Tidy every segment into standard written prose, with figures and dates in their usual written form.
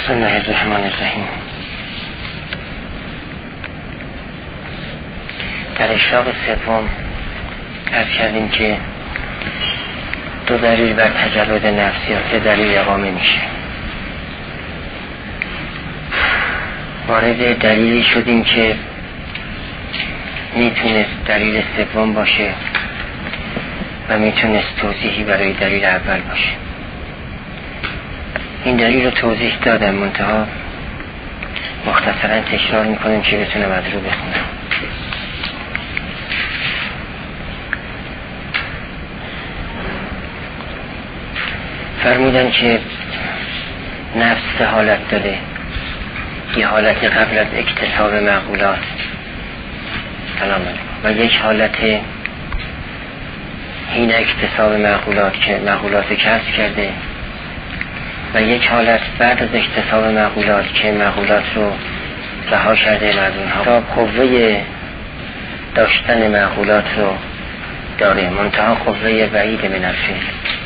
بسم الله الرحمن الرحیم. در اشراق سوم عرض کردیم که دو دلیل بر تجرد نفسی یا سه دلیل اقامه میشه. وارد دلیلی شدیم که میتونست دلیل سوم باشه و میتونست توضیحی برای دلیل اول باشه. این دلیل رو توضیح دادم، منتها مختصرا تکرار میکنم که بتونم از رو بخونم. فرمودن که نفس سه حالت داره. یه حالت قبل از اکتساب معقولات و یک حالت حین اکتساب معقولات که معقولات کسب کرده و یک حالت بعد از اکتساب معقولات که معقولات رو رها کرده از اونها قوه داشتن معقولات رو داره، منتها قوه بعید من الفعل.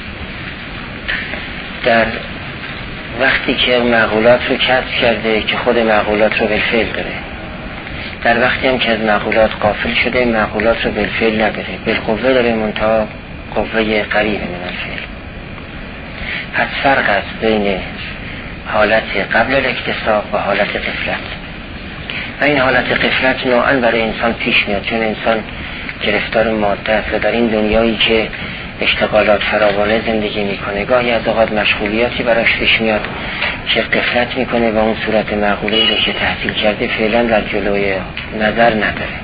در وقتی که معقولات رو کسب کرده که خود معقولات رو بالفعل داره، در وقتی هم که از معقولات غافل شده معقولات رو بالفعل نداره، بالقوه داره، منتها قوه قریب من الفعل. پس فرق است بین حالت قبل الاکتساب و حالت غفلت. و این حالت غفلت نوعا برای انسان پیش میاد، چون انسان گرفتار ماده است و در این دنیایی که اشتغالات فراوانه زندگی میکنه گاهی از اوقات مشغولیاتی براش پیش میاد که غفلت میکنه و اون صورت معقولی رو که تحصیل کرده فعلا در جلوی نظر نداره.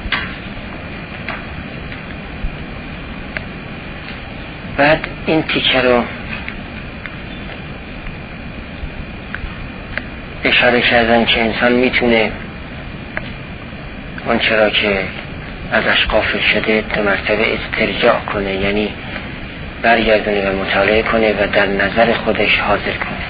بعد این تیکه رو اشاره کردن که انسان میتونه اون چرا که ازش غافل شده دو مرتبه استرجاع کنه، یعنی برگردونه و مطالعه کنه و در نظر خودش حاضر کنه.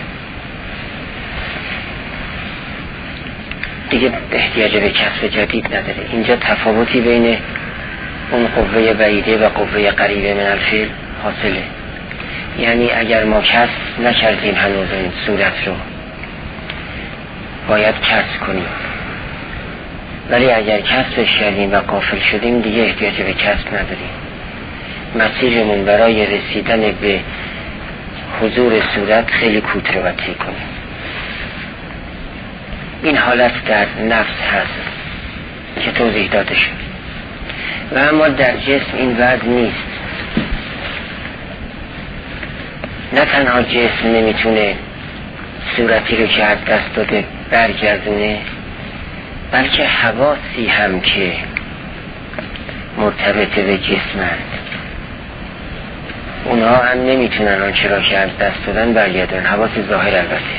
دیگه احتیاج به کسب جدید نداره. اینجا تفاوتی بین اون قوه بعیده و قوه قریبه من الفعل حاصله. یعنی اگر ما کسب نکردیم هنوز این صورت رو باید کسب کنیم، ولی اگر کسبش کردیم و غافل شدیم دیگه احتیاج به کسب نداریم. مسیرمون برای رسیدن به حضور صورت خیلی کوتاه و طی کنیم. این حالت در نفس هست که توضیح داده شد. و اما در جسم این وضع نیست. نه تنها جسم نمیتونه صورتی رو که از دست داده برگردونه، بلکه حواسی هم که مرتبط به جسمند اونها هم نمیتونن آنچه را که از دست دادن برگردن. حواس ظاهر البته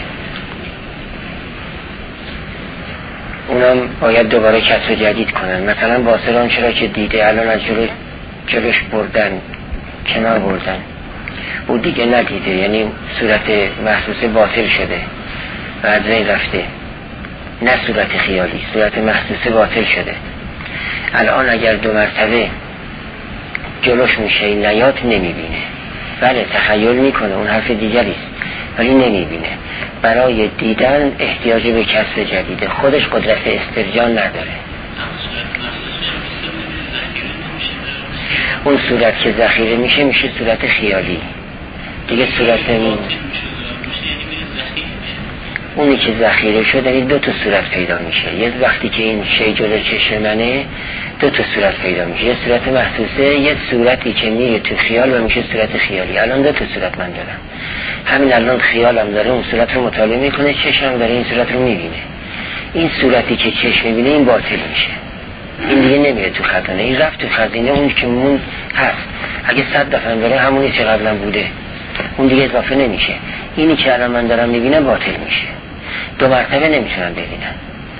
اونم باید دوباره کسب جدید کنن. مثلا باصر آنچه را که دیده الان از جلوش بردن، کنار بردن، او دیگه ندیده، یعنی صورت محسوسه باطل شده و از بین رفته، نه صورت خیالی، صورت محسوسه باطل شده. الان اگر دو مرتبه جلوش میشه این نیات نمیبینه. بله تخیل میکنه، اون حرف دیگری است، ولی نمیبینه. برای دیدن احتیاج به کسب جدیده، خودش قدرت استرجاع نداره. اون صورت که ذخیره میشه میشه صورت خیالی دیگه. صورت اونی که ذخیره شده این دو تا صورت پیدا میشه. یه وقتی که این شی جلو چشم منه دو تا صورت پیدا میشه، یه صورت محسوسه، یه صورتی که میره تو خیال و میشه صورت خیالی. الان دو تا صورت من دارم، همین الان خیالم داره اون صورت رو مطالعه میکنه، چشمم داره این صورت رو میبینه. این صورتی که چشم میبینه این باطل میشه، این دیگه نمیره تو خزانه، این رفت تو خزینه. اون که مون هست اگه 100 دفعه داره همونی که قبلا بوده، اون دیگه اضافه نمیشه. اینی که الان من دارم میبینم باطل میشه، دو مرتبه نمیتونم ببینم،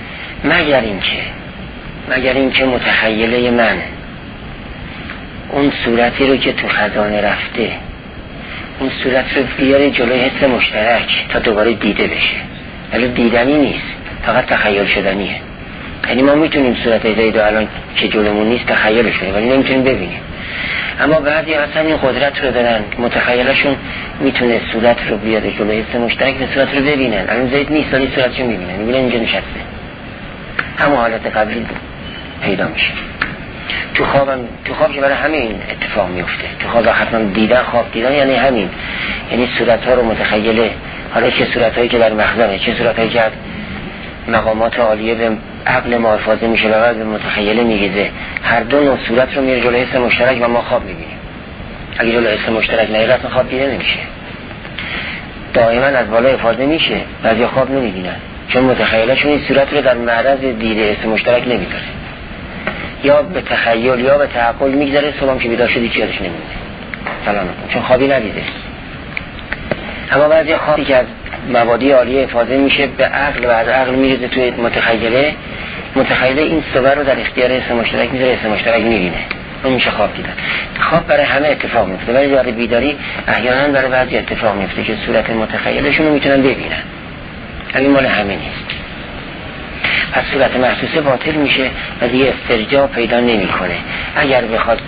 مگر اینکه متخیله من اون صورتی رو که تو خزانه رفته اون صورت رو بیاره جلوی حس مشترک تا دوباره دیده بشه. ولی دیدنی نیست، فقط تخیل شدنیه. یعنی ما میتونیم صورت زید الان که جلومون نیست تخیلش کنیم ولی نمیتونیم ببینیم. اما بعضی اصلا این قدرت رو دارن، متخیلشون میتونه صورت رو بیاره جلوی حس مشترک و صورت رو ببینن. الان زید نیست ولی صورت رو میبینن، میبینن اینجا نشسته، همون حالت قبلی پیدا میشه. تو خواب که برای همین اتفاق میفته. تو خواب حتما دیدن، خواب دیدن یعنی همین، یعنی صورت ها رو متخیله، حالا چه صورت هایی که در مخزنه، چه صورت هایی که مقامات عالیه به عقل ما افاضه میشه و بعد به متخیله میگیزه، هر دو نوع صورت رو میره جلوی حس مشترک و ما خواب میبینیم. اگه جلوی حس مشترک نیره اصلا خواب دیده نمیشه، دائما از بالا افاضه میشه، بعضی خواب نمیبینن چون متخیلشون این صورت رو در معرض دیده حس مشترک نمیذاره، یا به تخیل یا به تعقل میگذره، صبحم که بیدار شدی چیزش نمیده سلام چون خوابی ندیده. اما بعضی خوابی که از مبادی عالیه افاضه میشه به عقل و از عقل میریزه توی متخیله این صور رو در اختیار حس مشترک میذاره، حس مشترک میبینه، اون میشه خواب دیدن. خواب برای همه اتفاق میفته ولی برای بیداری احیانا برای بعضی اتفاق میفته که صورت متخیلشون رو میتونن ببینن، این مال همه نیست. پس صورت محسوسه باطل میشه و دیگه استرجاع پیدا نمیکنه. اگر بخواد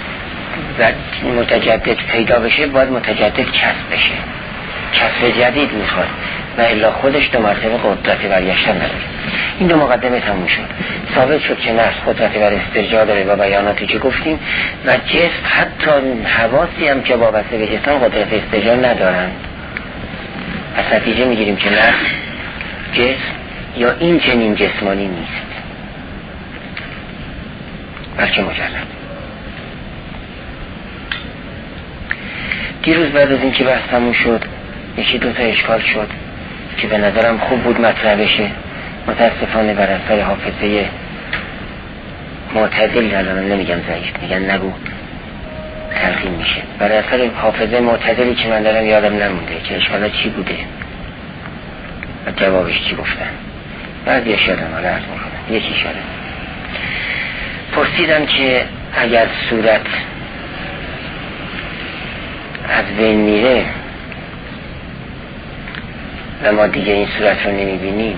متجدد پیدا بشه باید متجدد کسب بشه، کسب جدید میخواد و الا خودش دو مرتبه قدرت برگشتن نداره. این دو مقدمه تموم شد، ثابت شد که نفس قدرت بر استرجاع داره با بیاناتی که گفتیم و جسم حتی حواسی هم که وابسته به جسم قدرت استرجاع ندارن. از نتیجه میگیریم که نفس جسم یا این چنین جسمانی نیست بلکه مجرد. دیروز بعد از این که بحث تموم شد یکی دو تا اشکال شد که به نظرم خوب بود مطرح بشه، متاسفانه بر اثر حافظه معتدل، الان نمیگم ضعیف، میگن نگو تلقین میشه، بر اثر حافظه معتدلی که من دارم یادم نمونده که اشکالا چی بوده و جوابش چی گفتن. بعضی اشیادم حالا عرض میکنم. یکی اشاره پرسیدن که اگر صورت از بین میره و ما دیگه این صورت رو نمیبینیم،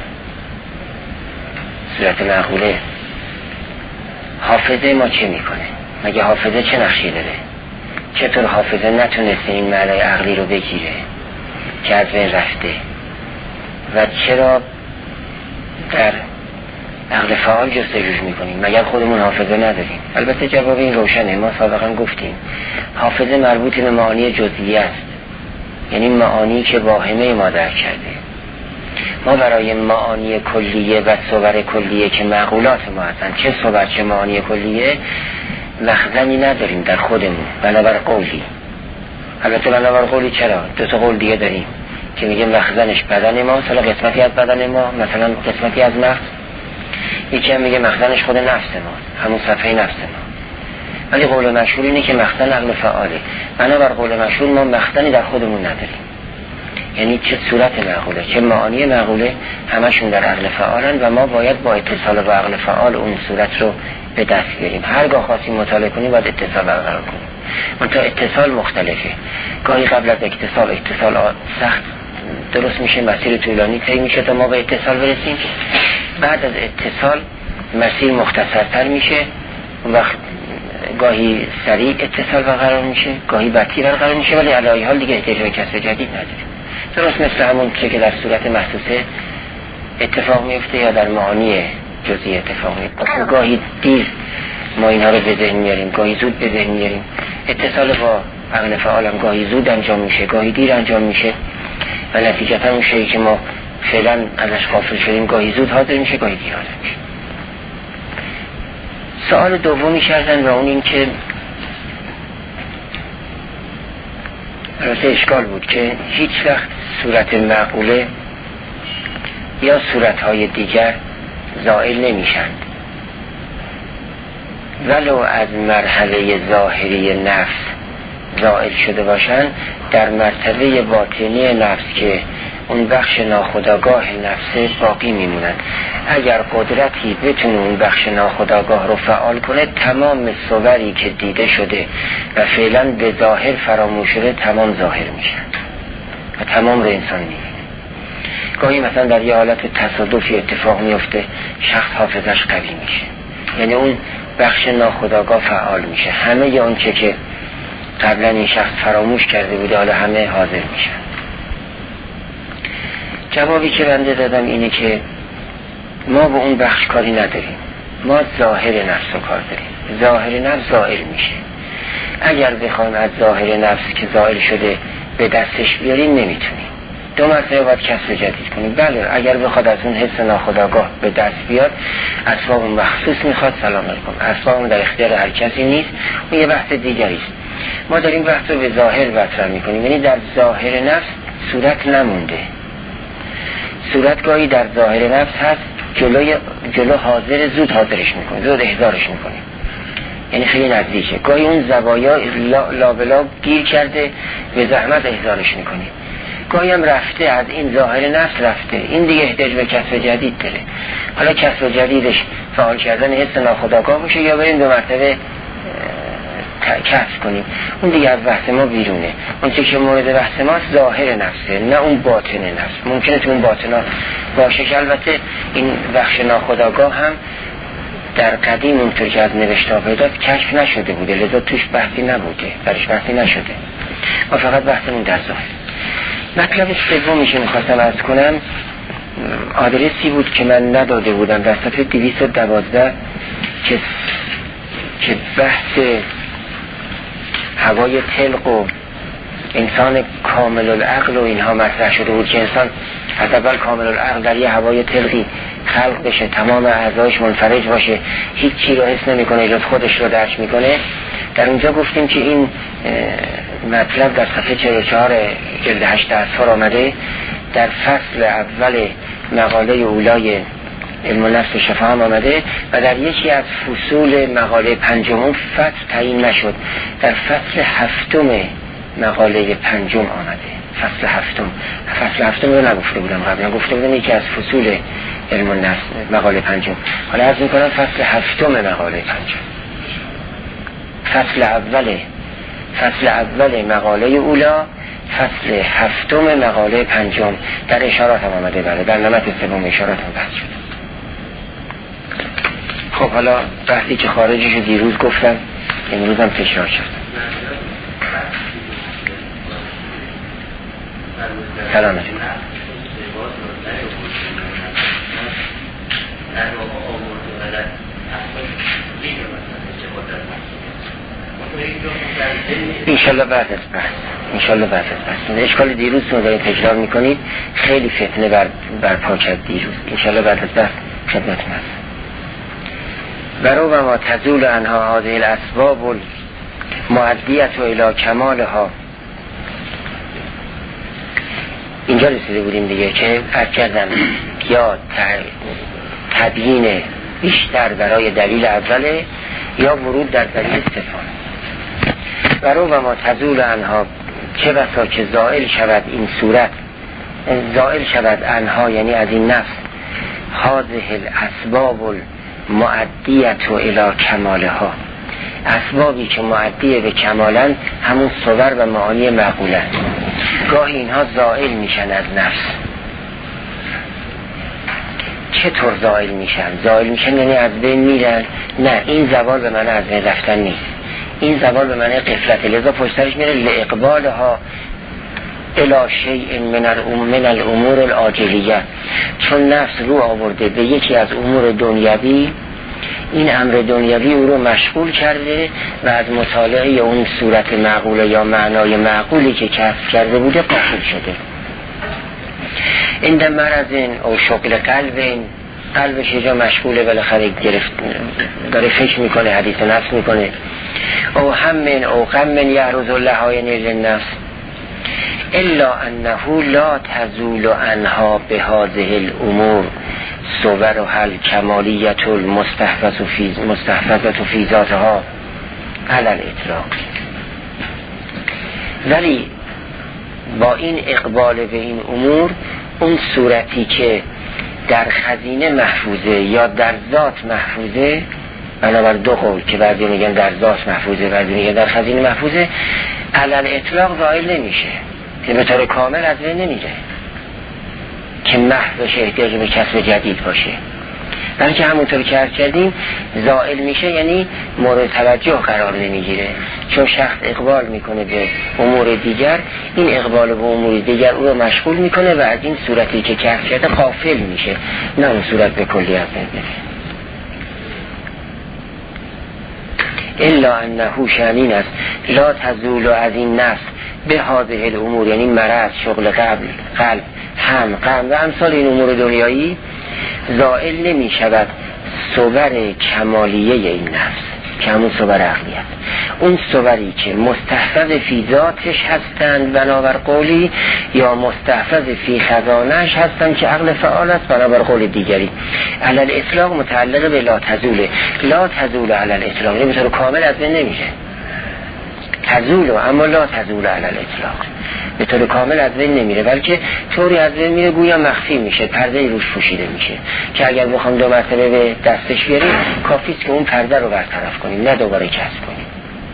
صورت معقوله، حافظه ما چه میکنه؟ مگه حافظه چه نقشی داره؟ چطور حافظه نتونسته این معنای عقلی رو بگیره که از بین رفته و چرا در عقل فعال جستجوش میکنیم؟ مگر خودمون حافظه نداریم؟ البته جواب این روشنه، ما سابقا گفتیم حافظه مربوط به معانی جزئیه است، یعنی معانی که واهمه ما درک کرده. ما برای معانی کلیه و صور کلیه که معقولات ما هستن، چه صور چه معانی کلیه، مخزنی نداریم در خودمون بنابر قولی. البته بنابر قولی چرا؟ دو تا قول دیگه داریم که میگه مخزنش بدن ما، مثلا قسمتی از بدن ما، مثلا قسمتی از مغز. یکی هم میگه مخزنش خود نفس ما، همون صفحه نفس ما. ولی قول مشهور اینه که مخزن عقل فعاله. بنابر قول مشهور ما مخزنی در خودمون نداریم، یعنی چه صورت معقوله چه معانی معقوله همشون در عقل فعالن و ما باید با اتصال با عقل فعال اون صورت رو به دست بیاریم. هرگاه خواستیم مطالعه کنیم باید اتصال برقرار کنیم. منتها اتصال مختلفه، گاهی قبل از اتصال سخت درست میشه، مسیر طولانی طی میشه تا ما به اتصال برسیم، بعد از اتصال مسیر مختصرتر میشه، اون وقت گاهی سریع اتصال برقرار میشه، گاهی بطی برقرار میشه، ولی علی حال دیگه احتیاج به کسب جدید نداریم. درست مثل همون چه که در صورت محسوسه اتفاق میفته یا در معانی جزئی اتفاق میفته. گاهی دیر ما اینها رو به ذهن میاریم، گاهی زود به ذهن میاریم. اتصال با عقل فعال هم گاهی زود انجام میشه، گاهی دیر انجام میشه و نتیجتا اون شیئی که ما فعلا ازش غافل شدیم گاهی زود حاضر میشه، گاهی دیر حاضر میشه. سوال دومی کردن و اون این که البته اشکال بود که هیچ وقت صورت معقوله یا صورتهای دیگر زائل نمیشند، ولو از مرحله ظاهری نفس زائل شده باشند، در مرتبه باطنی نفس که اون بخش ناخودآگاه نفسه باقی میمونند. اگر قدرتی بتونه اون بخش ناخودآگاه رو فعال کنه، تمام صوری که دیده شده و فعلا به ظاهر فراموش شده تمام ظاهر میشن و تمام رو انسان میبینه. گاهی مثلا در یه حالت تصادفی اتفاق میفته، شخص حافظش قوی میشه، یعنی اون بخش ناخودآگاه فعال میشه، همه اون که قبلا این شخص فراموش کرده بوده حالا همه حاضر میشن. جوابی که بنده دادم اینه که ما به اون بخش کاری نداریم، ما ظاهر نفس رو کار داریم. ظاهر نفس زائل میشه. اگر بخوایم از ظاهر نفس که زائل شده به دستش بیاریم نمیتونیم. 2 مرتبه باید کسب جدید کنیم. بله اگر بخواد از اون حس ناخودآگاه به دست بیاد، اسباب مخصوص میخواد، سلام علیکم، اسباب در اختیار هر کسی نیست، اون یه بحث دیگری است. ما داریم بحث رو به ظاهر مطرح میکنیم، یعنی در ظاهر نفس صورت نمونده. صورت گاهی در ظاهر نفس هست، جلو حاضر، زود حاضرش میکنه، زود احضارش میکنه، یعنی خیلی نزدیکه. گاهی اون زوایا لابلا گیر کرده، به زحمت احضارش میکنه. گاهی هم رفته، از این ظاهر نفس رفته، این دیگه احتیاج به کسب جدید داره. حالا کسب جدیدش فعال کردن حس ناخودآگاه باشه یا بریم 2 مرتبه کسب کنیم، اون دیگه از بحث ما بیرونه. اون چه که مورد بحث ماست ظاهر نفسه، نه اون باطن نفس. ممکنه تو اون باطن ها باشه که البته این بخش ناخودآگاه هم در قدیم اونطور که از نوشته پیداست کشف نشده بوده، لذا توش بحثی نبوده، درش بحثی نشده. ما فقط بحثمون در ظاهر. مطلب سومی که میخواستم عرض کنم آدرسی بود که من نداده بودم در صفحه 212 که بحث هوای طلق و انسان کامل العقل و اینها مطرح شده بود که انسان از اول کامل العقل در یه هوای طلقی خلق بشه، تمام اعضایش منفرج باشه، هیچ چی رو حس نمیکنه جز خودش رو درک میکنه. در اونجا گفتیم که این مطلب در صفحه 44 جلد 8 اصفار آمده، در فصل اول مقاله اولای علم النفس شفا هم آمده و در یکی از فصول مقاله 5 فصل تعیین نشد، در فصل 7 مقاله 5 آمده. فصل هفتم رو نگفته بودم قبلا، گفته بودم یکی از فصول علم النفس مقاله 5. حالا عرض میکنم فصل 7 مقاله 5، فصل اول مقاله اولا، فصل 7 مقاله 5 در اشارات هم آمده. بله در نمط 3 اشارات هم بحث شد. خب حالا بحثی که خارجش دیروز گفتم امروز هم تکرار شد. سلام علیکم. انشالله بعد از بحث اشکال دیروز رو دارید تکرار میکنید، خیلی فتنه برپا کرد دیروز. انشالله بعد از بحث خدمتتون هست. برو و ما تزول عنها هذه الاسباب المعدیة الی کمالها. اینجا رسیده بودیم دیگه که عرض کردم یا تبیین بیشتر برای دلیل اوله یا ورود در دلیل صفات. برو و ما تزول عنها، چه بسا که زائل شود این صورت، زائل شود عنها یعنی از این نفس، هذه الاسباب المعدیة الی کمالها، اسبابی که معدیه به کمالن، همون صور و معانی معقوله. گاهی اینها زائل میشن از نفس. چطور زائل میشن یعنی از بین میرن؟ نه، این زوال به معنی از بین رفتن نیست، این زوال به معنی غفلت، لذا پشترش میره لاقبالها الی شیء من الامور العاجلیه. چون نفس رو آورده به یکی از امور دنیوی، این امر دنیوی او رو مشغول کرده و از مطالعه اون صورت معقوله یا معنای معقولی که کسب کرده بوده غافل شده. این در مرض او شغل قلبش یه جا مشغوله، بالاخره گرفت داره فکر میکنه، حدیث نفس میکنه. او همین او غمین یعرض اللهاین للنفس الا انه لا تزول عنها بهذه الامور صورها الکمالیت المستحفظة فی ذاتها علی الاطلاق. ولی با این اقبال به این امور، اون صورتی که در خزینه محفوظه یا در ذات محفوظه، بنابر 2 قول که بعضی میگن در ذات محفوظه، بعضی میگن در خزینه محفوظه، علی الاطلاق زائل نمیشه، که به طور کامل از بین نمیره که محض احتیاج به کسب جدید باشه. بلکه همونطور که عرض کردیم زائل میشه، یعنی مورد توجه قرار نمیگیره. چون شخص اقبال میکنه به امور دیگر، این اقبال به امور دیگر او رو مشغول میکنه و از این صورتی که کشف کرده غافل میشه، نه اون صورت به کلی از بین بره. الا انه شأنین است لا تزول از این نفس به هذه الامور، یعنی مرض، شغل قلب، هم غم و امثال این امور دنیایی، زائل نمی شود صور کمالیه این نفس که همون صور عقلی است. اون صوری که مستحفظ فی ذاتش هستند بنابر قولی، یا مستحفظ فی خزانهش هستند که عقل فعال است بنابر قول دیگری. علی الاطلاق متعلق به لا تزول، لا تزول علی الاطلاق، یعنی به طور کامل از بین نمیشه، تزول اما لا تزول علی الاطلاق، به طور کامل از بین نمیره، بلکه طوری از بین میره گویا مخفی میشه، پرده روش پوشیده میشه که اگر بخوام 2 مرتبه به دستش بیاریم کافیست که اون پرده رو برطرف کنیم، نه دوباره کسب کنیم.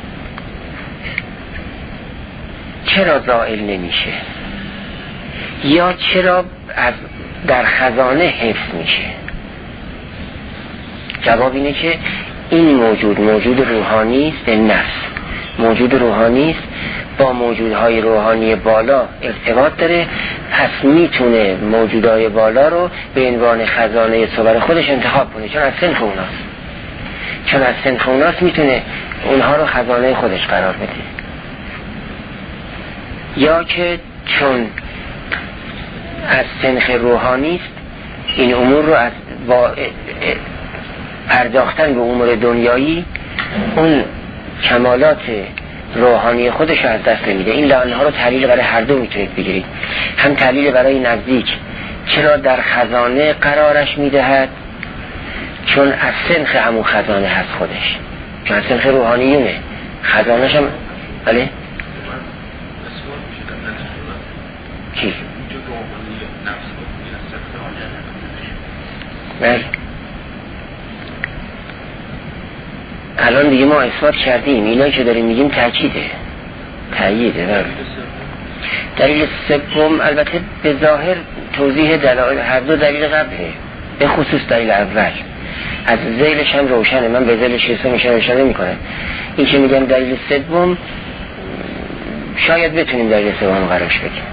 چرا زائل نمیشه؟ یا چرا در خزانه حفظ میشه؟ جواب اینه که این موجود روحانی است، نفس موجود روحانی است، با موجودهای روحانی بالا ارتباط داره، پس میتونه موجودهای بالا رو به عنوان خزانه صور خودش انتخاب کنه، چون از سنخ اوناست میتونه اونها رو خزانه خودش قرار بده. یا که چون از سنخ روحانی است، این امور رو از پرداختن به امور دنیایی اون کمالات روحانی خودش رو از دست نمیده. این لعنها رو تحلیل برای هر دو میتونید بگیرید، هم تحلیل برای نزدیک چرا در خزانه قرارش میدهد، چون از سنخ همون خزانه هست خودش، چون از سنخ روحانیونه، خزانهش هم بله چی؟ بله الان دیگه ما اثبات کردیم، اینایی که داریم میگیم تأییده. دلیل سوم البته به ظاهر توضیح دلایل هر دو دلیل قبله، به خصوص دلیل اول از ذیلش هم روشنه، من به ذیلش اشاره میکنم. این که میگم دلیل سوم شاید بتونیم دلیل سوم قرارش بدیم.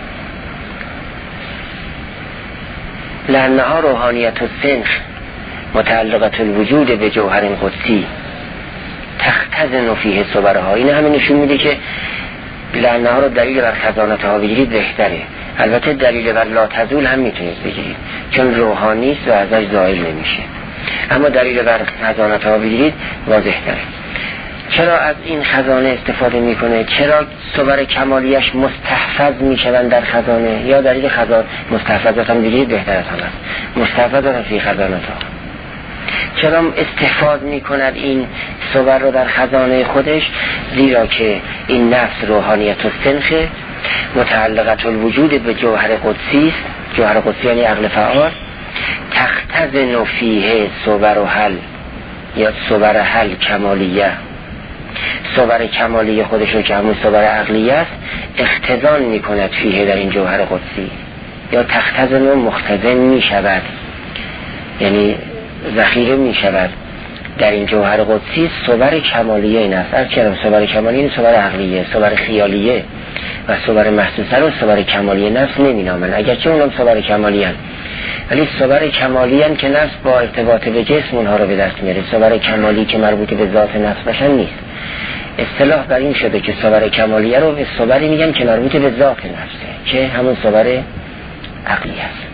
لأنها روحانیت و سنخ متعلقت الوجود به جوهر قدسی تختزن فیه صورها. این همین نشون میده که لأنها رو دلیل بر خزانت ها بگیرید بهتره. البته دلیل بر لا تزول هم میتونید بگیرید چون روحانی است و ازش زائل نمیشه، اما دلیل بر خزانت ها بگیرید واضح تره. چرا از این خزانه استفاده میکنه؟ چرا صور کمالیش مستحفظ میشوند در خزانه؟ یا دلیل خزانه مستحفظات هم بگیرید بهتر از هم است، مستحفظات هم فی خزانت ها. چرا استحفاظ میکند این صور رو در خزانه خودش؟ زیرا که این نفس روحانیت و سنخ متعلقت الوجود به جوهر قدسی است. جوهر قدسی یعنی عقل فعال. تختزن فیه صور و حل یا صور حل کمالیه، صور کمالی خودش رو که همون صور عقلیه است اختزان میکند فیه در این جوهر قدسی، یا تختزن و مختزن میشود یعنی ذخیره میشود در این جوهر قدسی. صور کمالیه این است. از کلام صور کمالیه این صور عقلیه، صور خیالیه و صور محسوسه رو صور کمالیه نفس نمینامن، اگرچه اونم صور کمالیه هست، ولی صور کمالیه هست که نفس با ارتباط به جسم اونها رو به دست میاره. صور کمالی که مربوط به ذات نفس باشن نیست. اصطلاح بر این شده که صور کمالیه رو به صوری میگن که مربوط به ذات نفسه که همون صور عقلی است.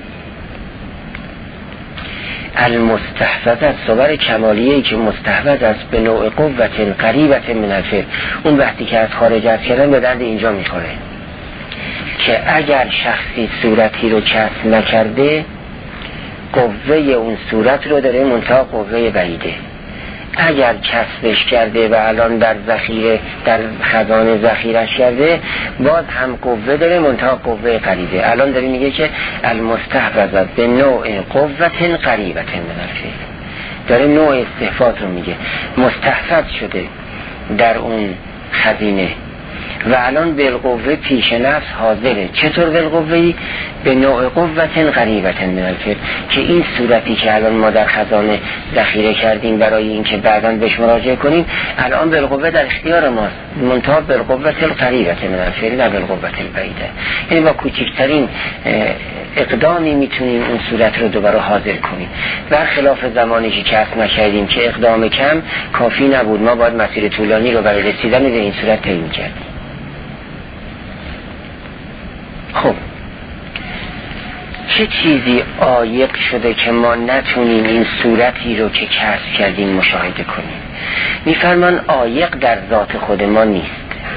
المستحفظ از صور کمالیه‌ای که مستحفظ است به نوع قوت قریبت من الفعل. اون وقتی که از خارج از کردن به درد اینجا میخوره که اگر شخصی صورتی رو کسب نکرده قوه اون صورت رو داره منتها قوه بعیده. اگر کسبش کرده و الان در ذخیره در خزانه ذخیرش کرده باز هم قوه داره منتها قوه قریبه. الان داره میگه که المستحفظ به نوع قوت قریبت من الفعل، داره نوع استحفاظ رو میگه. مستحفظ شده در اون خزینه و الان بالقوه پیش نفس حاضره. چطور بالقوهی؟ به نوع قوت غریبت من الفعل، که این صورتی که الان ما در خزانه ذخیره کردیم برای اینکه بعداً بهش مراجعه کنیم، الان بالقوه در اختیار ماست، منتها بالقوه القریبت من الفعل نه بالقوه البعیده. یعنی با کوچکترین اقدامی میتونیم اون صورت رو دوباره حاضر کنیم، برخلاف زمانی که کسب نکردیم که اقدام کم کافی نبود، ما باید مسیر طولانی رو برای رسیدن به این صورت طی می‌کردیم. خب چه چیزی عایق شده که ما نتونیم این صورتی رو که کسب کردیم مشاهده کنیم؟ میفرمان عایق در ذات خود ما نیست.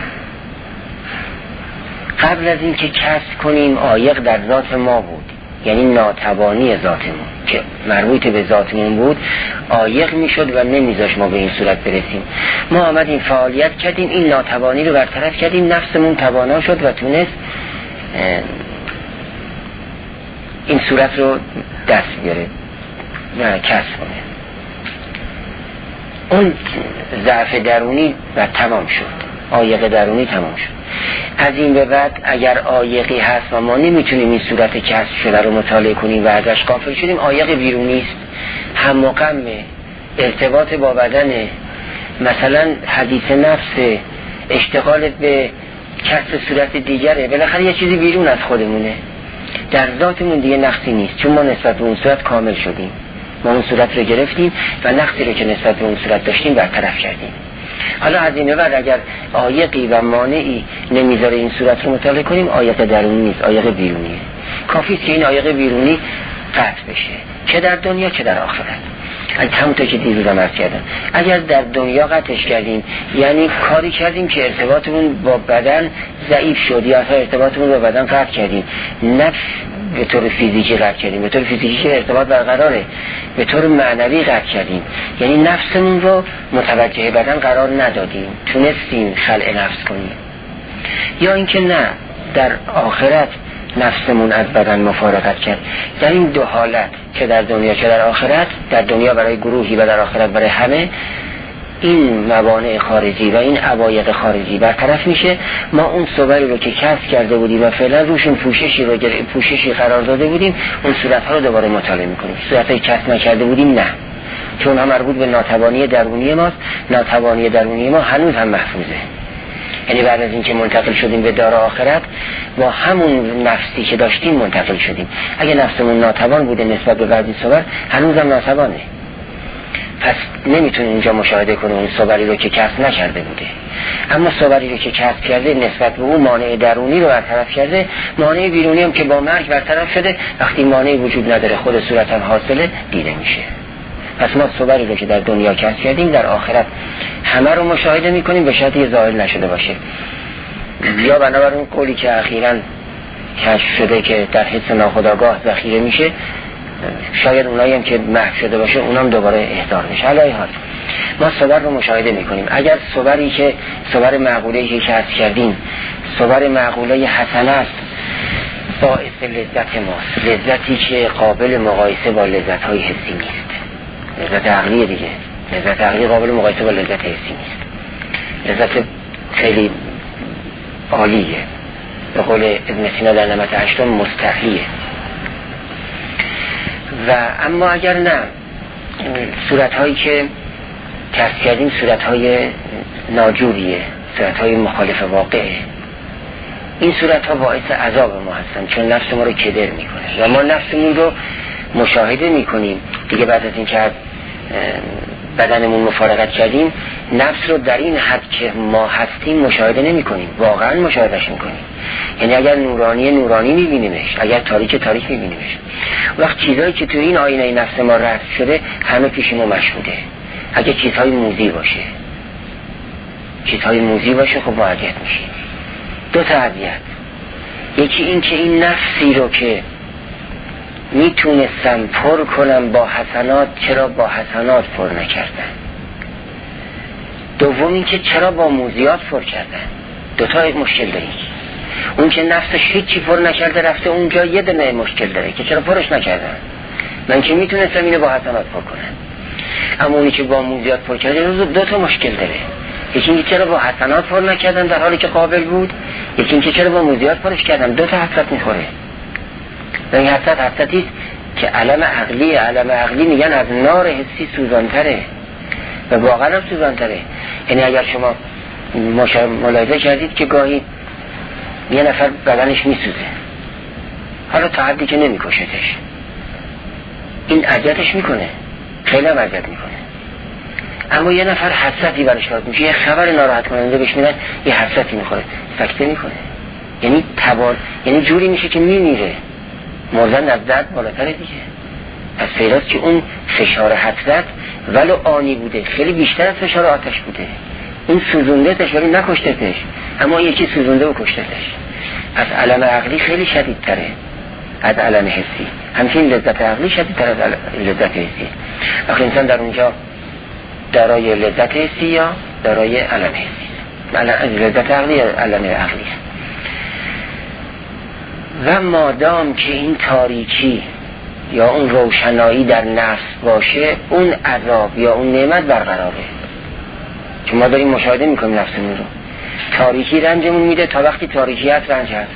قبل از این که کسب کنیم عایق در ذات ما بود، یعنی ناتوانی ذاتمون که مربوط به ذاتمون بود عایق میشد و نمیذاش ما به این صورت برسیم. ما آمدیم فعالیت کردیم، این ناتوانی رو برطرف کردیم، نفسمون توانا شد و تونست این صورت رو دست بیاره نه کسب کنه. اون ضعف درونی و تمام شد، عایق درونی تمام شد. از این به بعد اگر عایقی هست و ما نمیتونیم این صورت کسب شده رو مطالعه کنیم و ازش غافل شدیم، عایق بیرونی است، هم و غم، ارتباط با بدن، مثلا حدیث نفس، اشتغالت به کسب صورت دیگره، بالاخره یه چیزی بیرون از خودمونه. در ذاتمون دیگه نقصی نیست، چون ما نسبت به اون صورت کامل شدیم، ما اون صورت رو گرفتیم و نقصی رو که نسبت به اون صورت داشتیم برطرف کردیم. حالا از این بعد اگر عایقی و مانعی نمیذاره این صورت رو مطالعه کنیم، عایق درونی نیست، عایق بیرونیه. کافیه که این عایق بیرونی قطع بشه، چه در دنیا چه در آخرت. همونطور که دیروزم عرض کردم، اگر در دنیا قطعش کردیم یعنی کاری کردیم که ارتباطمون با بدن ضعیف شد، یا اصلا ارتباطمون با بدن قطع کردیم، نه به طور فیزیکی قطع کردیم، به طور فیزیکی که ارتباط برقراره، به طور معنوی قطع کردیم، یعنی نفسمون رو متوجه بدن قرار ندادیم، تونستیم خلع نفس کنیم. یا اینکه نه، در آخرت نفسمون از بدن مفارقت کرد. در این دو حالت، چه در دنیا چه در آخرت، در دنیا برای گروهی و در آخرت برای همه، این موانع خارجی و این عوایق خارجی برطرف میشه. ما اون صوری رو که کسب کرده بودیم و فعلا روشون پوششی قرار داده بودیم، اون صورتها رو دوباره مطالعه میکنیم. صورتایی کسب نکرده بودیم نه، چون هم مربوط به ناتوانی درونی ماست. ناتوانی درونی ما هنوز هم محفوظه، یعنی بعد از اینکه منتقل شدیم به دار آخرت با همون نفسی که داشتیم منتقل شدیم. اگه نفسمون ناتوان بوده نسبت به بعضی صور، هنوزم ناتوانه، پس نمیتونه اونجا مشاهده کنه اون صوری رو که کسب نکرده بوده. اما صوری رو که کسب کرده نسبت به اون مانع درونی رو برطرف کرده، مانع بیرونی هم که با مرگ برطرف شده. وقتی مانعی وجود نداره، خود صورت هم حاصله، دیده میشه. پس ما صوری رو که در دنیا کسب کردیم در آخرت همه رو مشاهده میکنیم، به شرطی یه ظاهر نشده باشه. یا بنابر اون قولی که اخیراً کشف شده که در حس ناخودآگاه ذخیره میشه، شاید اونایی هم که محو شده باشه اونام دوباره احضار میشه. علی حال ما صور رو مشاهده میکنیم. اگر صوری که صور معقوله‌ای که کسب کردیم صور معقوله حسنه است، باعث لذت ماست، لذتی که قابل مقایسه با لذت‌های حسی نیست. لذت عقلی دیگه، لذت عقلی قابل مقایسه با لذت حسی نیست. لذت خیلی عالیه، به قول ابن سینا در نمط هشتم مستحیه. و اما اگر نه، صورت‌هایی که کسب کردیم صورت‌های ناجوریه، صورت‌های مخالف واقعه. این صورت‌ها باعث عذاب ما هستن، چون نفس ما رو کدر میکنه و ما نفسمون رو مشاهده میکنیم دیگه. بعد از این که بدنمون مفارقت کردیم، نفس رو در این حد که ما هستیم مشاهده نمی کنیم، واقعا مشاهدهش میکنیم. یعنی اگر نورانی میبینیمش، اگر تاریک میبینیمش. وقت چیزهایی که تو این آینه نفس ما رد شده همه پیش ما مشهوده. اگر چیزهای موذی باشه خب ما اذیت میشیم. دو تا اذیت، یکی این که این نفسی رو که میتونستم پر کنم با حسنات، چرا با حسنات پر نکردن؟ دوم این که چرا با موذیات پر کردن؟ دوتا مشکل داریم. اون که نفسش هیچی پر نکرده رفته اونجا، یه دونه مشکل داره که چرا پرش نکردن. من که میتونستم اینو با حسنات پر کنم، اما اونی که با موذیات پر کرده دوتا مشکل داره. یکی اینکه چرا با حسنات پر نکردن در حالی که قابل بود، یکی اینکه چرا با موزیات پرش کردن. دو تا حسرت میخوره. و این حسرتی است که علم عقلی میگن از نار حسی سوزانتره و واقعا هم سوزانتره. یعنی اگر شما ملاحظه کردید که گاهی یه نفر بدنش میسوزه، حالا تا حدی که نمیکشتش، این اذیتش میکنه، خیلی هم اذیت میکنه، اما یه نفر حسرتی برش وارد میشه، یه خبر ناراحت کننده بهش میدن، یه حسرتی میخوره، سکته میکنه. یعنی یعنی جوری میشه که میمیره، مردن از درد بالاتره دیگه. از پیداست که اون فشار حسرت ولو آنی بوده، خیلی بیشتر از فشار آتش بوده. این سوزونده تش ولی نکشتتش، اما یکی سوزونده و کشتتش. از علم عقلی خیلی شدیدتره از علم حسی. همچنین لذت عقلی شدیدتر از لذت حسی. وقتی انسان در اونجا دارای لذت حسی یا دارای علم حسی، لذت عقلی یا علم عقلی. و مادام که این تاریکی یا اون روشنایی در نفس باشه، اون عذاب یا اون نعمت برقراره. چون ما داریم مشاهده میکنیم نفسمون رو. تاریکی رنجمون میده، تا وقتی تاریکی هست رنج هست.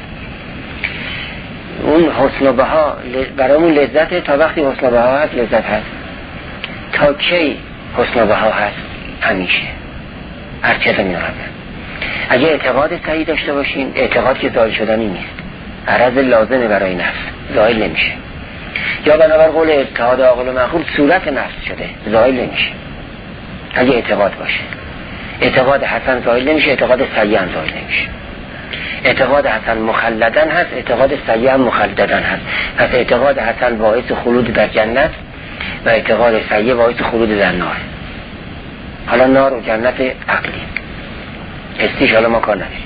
اون حسن و بها برامون لذته، تا وقتی حسن و بها هست لذت هست. تا کی حسن و بها هست؟ همیشه. هرچه تا میارم. اگه اعتقاد صحیح داشته باشین، اعتقاد که زائل شدنی نیست، عرض لازمه برای نفس، زائل نمیشه. یا بنابر قول اتحاد عاقل و معقول صورت نفس شده، زائل نمیشه اگه اعتقاد باشه. اعتقاد حسن زائل نمیشه، اعتقاد سیء هم زائل نمیشه. اعتقاد حسن مخلدن هست، اعتقاد سیء هم مخلدن هست. پس اعتقاد حسن باعث خلود در جنت و اعتقاد سیء باعث خلود در نار. حالا نار و جنت عقلی حسیش حالا ما کار نداریم.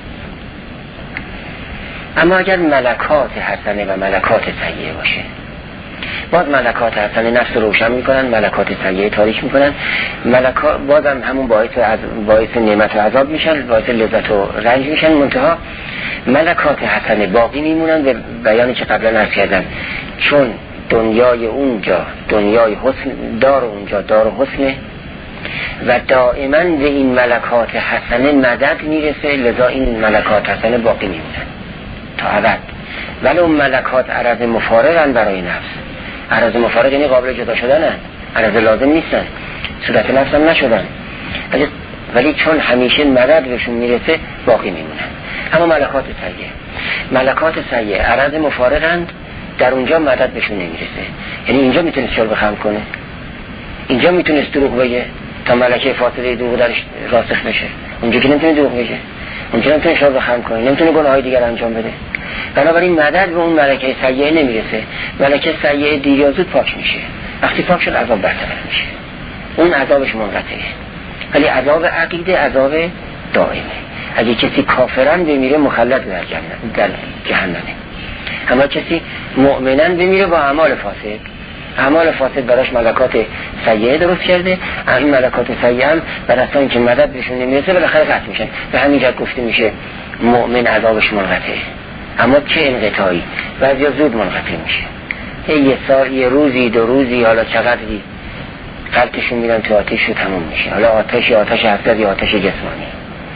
اما اگر ملکات حسنه و ملکات سیئه باشه، باز ملکات حسنه نفس روشن میکنن، ملکات سیئه تاریک میکنن. ملکات بازم همون باعث نعمت و عذاب میشن، باعث لذت و رنج میشن. منتها ملکات حسنه باقی میمونن به بیانی که قبلا عرض کردم. چون دنیای اونجا دنیای حسن، دار اونجا دار حسنه و دائما به این ملکات حسنه مدد میرسه، لذا این ملکات حسنه باقی میمونن تا ابد. ولی اون ملکات عرض مفارقن برای نفس. عرض مفارق یعنی قابل جدا شدنن، عرض لازم نیستن، صورت نفس هم نشدن، ولی چون همیشه مدد بهشون میرسه باقی میمونن. اما ملکات سیئه عرض مفارقند، در اونجا مدد بهشون نمیرسه. یعنی اینجا میتونست شرب خم کنه، اینجا میتونست دروغ بگه تا ملکه فاصله دروغ درش راسخ بشه، اونجا که نمیتونه دروغ بگه، اونجا نمیتونه شرب خم کنه، نمیتونه گناههای دیگر انجام بده. بنابراین مدد به اون ملکه سیئه نمیرسه. ملکه سیئه دیر یا زود پاک میشه. وقتی پاک شد عذاب برطرف میشه، اون عذابش منقطعه. ولی عذاب عقیده عذاب دائمه. اگه کسی کافرن بمیره مخلد در جهنمه. اما کسی مؤمنن بمیره با اعمال فاسد براش ملکات سیئه درست کرده. این ملکات سیئه هم بر اساس اینکه مدد بهشون نمیرسه بالاخره قطع میشن. به همین جهت گفته میشه مؤمن عذابش منقطعه. اما چه انقطاعی؟ بعضیا زود منقطع میشه، یه سال، یه روزی، 2 روزی، حالا چقدری قلبشون میرن تو آتش و تموم میشه. حالا آتش حسد یا آتش جسمانی.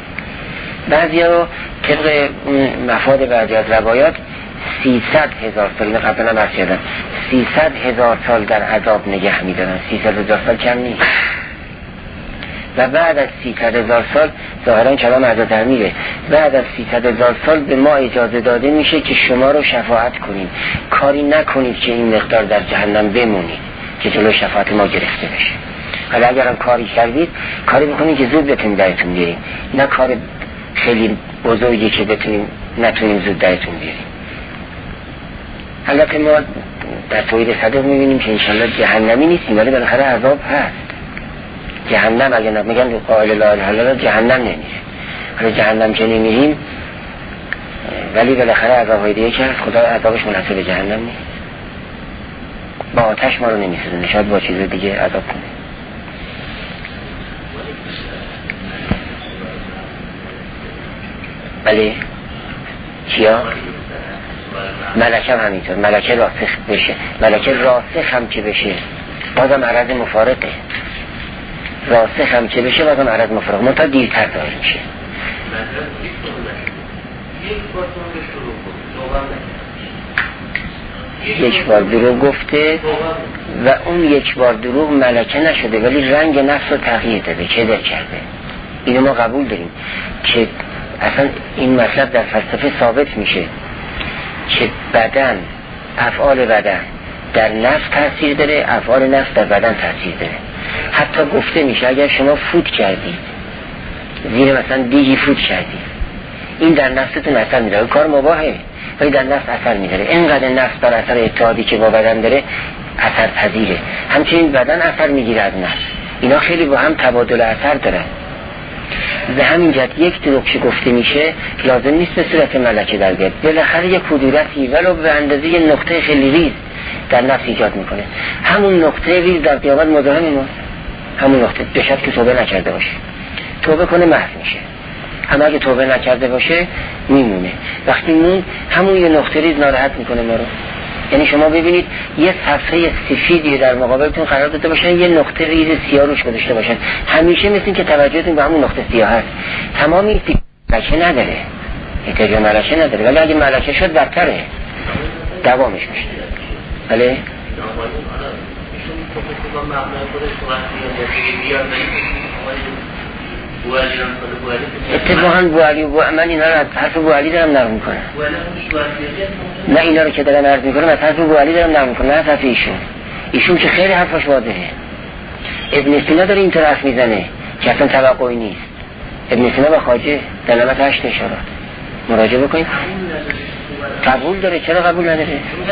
بعضیا رو طبق مفاد بعضی از روایات 300,000 سال، قبلا عرض کردم 300,000 سال در عذاب نگه میدارن. 300,000 سال کم نیست. و بعد از 300,000 سال ظاهرا کلام عزتر میره، بعد از 300,000 سال به ما اجازه داده میشه که شما رو شفاعت کنیم، کاری نکنید که این مقدار در جهنم بمونید که جلو شفاعت ما گرفته بشه. حالا اگرم کاری کردید، کاری بکنید که زود بتونیم درتون بیاریم، نه کار خیلی بزرگی که نتونیم زود درتون بیاریم. البته ما در توحید صدق میبینیم که انشالله جهنمی نیستیم، ولی بالاخره عذاب هست. جهنم اگه نمیگن قائل لا اله الا الله جهنم نمیره. حالا جهنم که نمیریم، ولی بالاخره عذاب‌های دیگه که خدا عذابش منحصر به جهنم نیست. با آتش ما رو نمیسوزونه، شاید با چیز دیگه عذاب کنه. بله چیا؟ ملکه هم همینطور، ملکه راسخ بشه، ملکه راسخ هم که بشه بازم عرض مفارقه. راسخ هم که بشه بازم عرض مفرغ منتها دیرتر ظاهر میشه. یک بار دروغ گفته و اون یک بار دروغ ملکه نشده ولی رنگ نفس رو تغییر داده، کدر کرده. اینو ما قبول داریم که اصلا این مطلب در فلسفه ثابت میشه که بدن، افعال بدن در نفس تاثیر داره، افعال نفس در بدن تاثیر داره. حتی گفته میشه اگر شما فوت کردید، زیر مثلا دیگی فوت کردید، این در نفستون اثر میداره، کار مباهه ولی در نفس اثر میداره. اینقدر نفس بر اثر اتحادی که با بدن داره اثر پذیره، همچنین بدن اثر میگیره از نفس. اینا خیلی با هم تبادل اثر دارن. به همین جهت یک دروغ که گفته میشه لازم نیست به صورت ملکه در بیاد، بالاخره یک کدورتی ولو به اندازه یه نقطه خیلی ریز در نفس ایجاد میکنه. همون نقطه ریز در قیامت مزاحم ما، همون نقطه به شرط که توبه نکرده باشه. توبه کنه محو میشه، اما اگه توبه نکرده باشه میمونه. وقتی مون همون یه نقطه ریز ناراحت میکنه ما رو. یعنی شما ببینید یه صفحه سفیدی در مقابلتون قرار داده باشن، یه نقطه ریز سیاه روش گذاشته باشن، همیشه مثل که توجهتون به همون نقطه سیاه هست. تمامی ملکه نداره، احتیاج ملکه نداره، ولی اگه ملکه شد بدتره، دوامش میشه. بله اتفاقاً بوالی و من اینا رو از حرف بوالی دارم نقل میکنم. نه اینا رو که دارم عرض میکنم از حرف بوالی دارم نقل میکنم، نه از حرف ایشون که خیلی حرفش واضحه. ابن سینا داره این طرف میزنه که اصلا توقعی نیست. ابن سینا با خواجه در نمت 8 اشارات مراجعه بکنید. قبول داره، چرا قبول نداره؟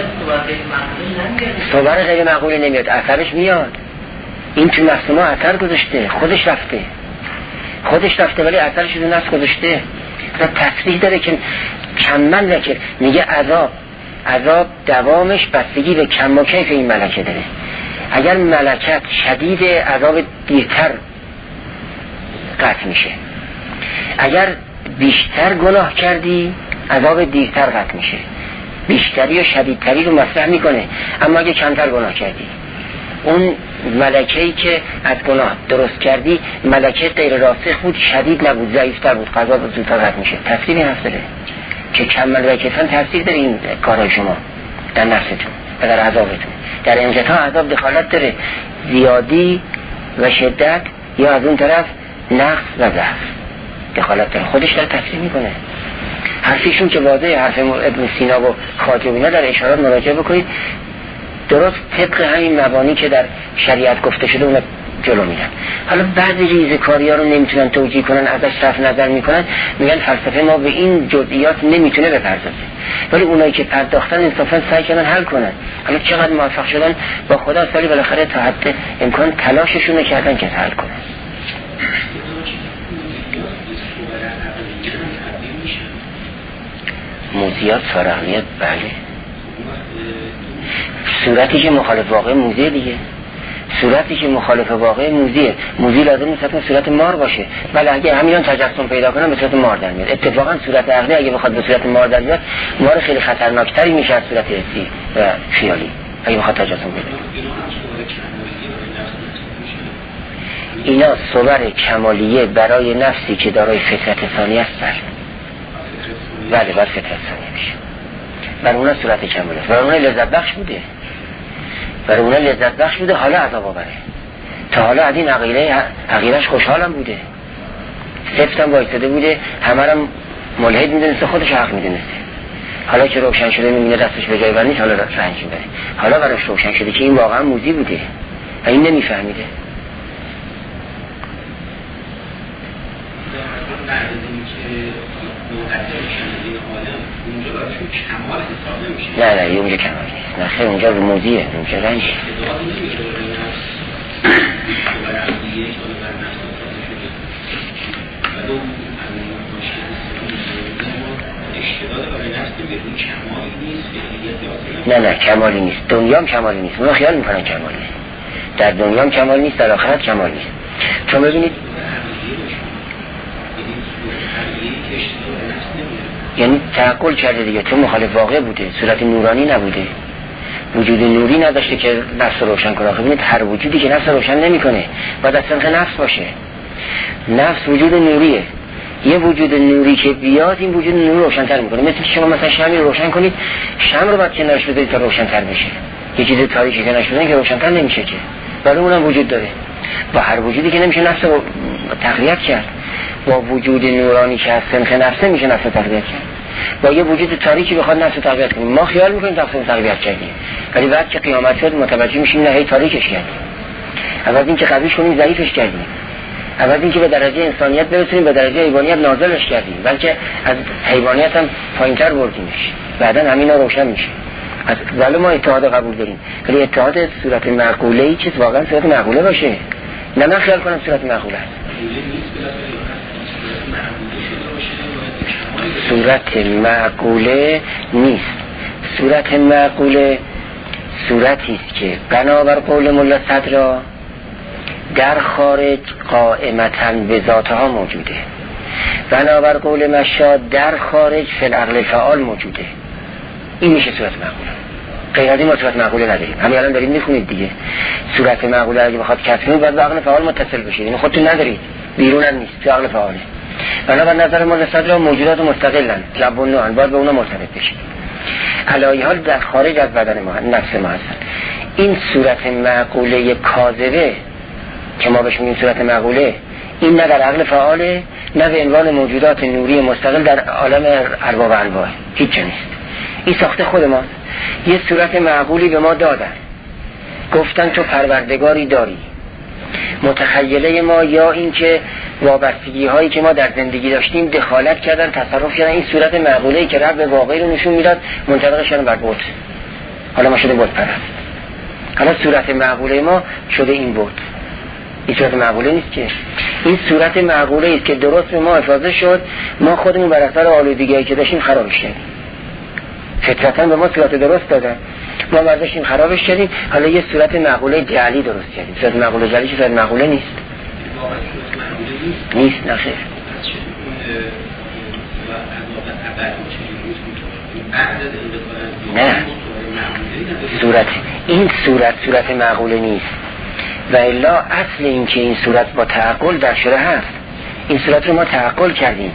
صبر غیر معقول نمیاد، اثرش میاد. این تو نفس ما اثر گذاشته، خودش رفته ولی اثرش رو نفس گذاشته. تصریح داره که کمن لکه، میگه عذاب دوامش بستگی به کم و کیف این ملکه داره. اگر ملکت شدید عذاب دیرتر قطع میشه، اگر بیشتر گناه کردی عذاب دیرتر قطع میشه، بیشتری و شدیدتری رو مطرح میکنه. اما اگه کمتر گناه کردی، اون ملکه‌ای که از گناه درست کردی ملکه غیر راسخ بود، شدید نبود، ضعیف‌تر بود، قضا زودتر قطع میشه. تفسیری هست داره که کم ملکتان تفسیر داره این کارهای شما در نفستون و در عذابتون. در انقطاع عذاب دخالت داره، زیادی و شدت، یا از اون طرف نقص و ضعف دخالت داره. خودش در تفسیر میکنه. حرفیشون که واضحه، حرف ابن سینا و خواجه اینا در اشارات مراجعه بکنید، درست طبق همین مبانی که در شریعت گفته شده اون جلو میرن. حالا بعضی ریزکاری ها رو نمیتونن توجیه کنن، ازش صرف نظر میکنن، میگن فلسفه ما به این جزئیات نمیتونه بپردازه، ولی اونایی که پرداختن انصافا سعی کردن حل کنن. حالا چقدر موفق شدن با خدا، سالی بالاخره تا حد امکان تلاششون کردن که حل کنن. موزیات فارغیت، بله، صورتی که مخالف واقع موزیه دیگه، صورتی که مخالف واقع موزیه. موزی لازم نیست حتما صورت مار باشه، ولی اگه همیان تجسم پیدا کنن به صورت مار در میاد. اتفاقا صورت عقلی اگه بخواد به صورت مار در بیاد، مار خیلی خطرناکتری میشه از صورت حسی و خیالی اگه بخواد تجسم پیدا کنه. اینا صور کمالیه برای نفسی که دارای فطرت ثانی است. بله، باید فطرت ثانی میشه. برای اونا صورت کمالیه، برای اونا لذت بخش بوده، برای اونا لذت بخش بوده، حالا عذاب آوره. تا حالا از این عقیدهش خوشحالم بوده، سفتم وایساده بوده، همه هم ملحد میدونسته، خودش حق میدونسته. حالا که روشن شده میبینه دستش به جای برنیست، حالا رنج میبره. حالا براش روشن شده که این واقعا موزی بوده و این نمیفهمیده. نه اونجا کمال نیست، نه خیلی اونجا موزیه، اونجا رنجه. نه کمالی نیست، دنیا هم کمالی نیست. اونا خیال میکنن کمالی نیست، در دنیا هم کمال نیست، در آخرت کمال نیست. چون ببینید یعنی تعقل کرده دیگه، چون مخالف واقع بوده، صورت نورانی نبوده. وجود نوری نداشته که نفس روشن کنه. ببینید هر وجودی که نفس روشن نمیکنه باید از سنخ نفس باشه. نفس وجود نوریه. یه وجود نوری که بیاد این وجود نوری روشن‌تر میکنه. مثل که شما مثلا شمعی روشن کنید، شمع رو باید کنارش بذارید تا روشن‌تر بشه. یه چیز تاریکی کنارش بذارید که روشن‌تر نمیشه که. ولی اونم وجود داره. با هر وجودی که نمیشه نفس رو تقویت کرد، با وجود نورانی که از سنخ نفسه میشه نفس تقویت کرد. با یه وجود تاریکی بخواد نفس تقویت کنیم، ما خیال میکنیم نفس تقویت کردیم، ولی بعد که قیامت شد متوجه میشیم نه، هی تاریکش کردیم. اول اینکه قویش کنیم ضعیفش کردیم. اول اینکه به درجه انسانیت برسونیم به درجه حیوانیت نازلش کردیم، بلکه از حیوانیت هم پایینتر بردیمش. بعداً همینا روشن میشه. ولی ما اتحاد قبول داریم، ولی اتحاد صورت معقوله‌ای که واقعا صورت معقوله باشه. نه من خیال کنم صورت معقوله است. صورت معقوله نیست. صورت معقوله صورتی است که بنابر قول ملا صدرا در خارج قائمتاً به ذاتها موجوده، بنابر قول مشاد در خارج فی العقل فعال موجوده. این میشه صورت معقوله. غیر از این ما صورت معقوله نداریم. همین الان داریم میخونید دیگه. صورت معقوله اگه بخواد کسب کنه باید با عقل فعال متصل بشه. یعنی خودتون ندارید، بیرون هم نیست، تو عقل فعاله. بنابر نظر ملا صدرا موجودات مستقلن، لب و نوعن، باید به اونا مرتبط بشید. علایه حال در خارج از بدن ما نفس ما هستن. این صورت معقوله کاذبه که ما بهش میگیم صورت معقوله، این نه در عقل فعاله نه به عنوان موجودات نوری مستقل در عالم ارباب انواع، هیچ نیست. این ساخته خود ماست. یه صورت معقولی به ما دادن، گفتن تو پروردگاری داری. متخیله ما یا این که وابستگی هایی که ما در زندگی داشتیم دخالت کردن، تصرف کردن. این صورت معقوله‌ای که رب به واقعی رو نشون میداد منطبق شدن بر بت. حالا ما شده بت پرست. حالا صورت معقوله ما شده این بت. این صورت معقوله نیست که. این صورت معقوله است که درست به ما افاضه شد، ما خودمون بر اثر آلودگی‌ای که داشتیم خرابش کردیم. فطرتاً به ما صورت درست دادن، ما برداشتیم خرابش کردیم. حالا یه صورت معقوله جعلی درست کردیم. صورت معقوله جعلی صورت معقوله نیست. نیست نخیر. نه صورت معقوله نیست. و الا اصل این که این صورت با تعقل در شرع هست. این صورت رو ما تعقل کردیم.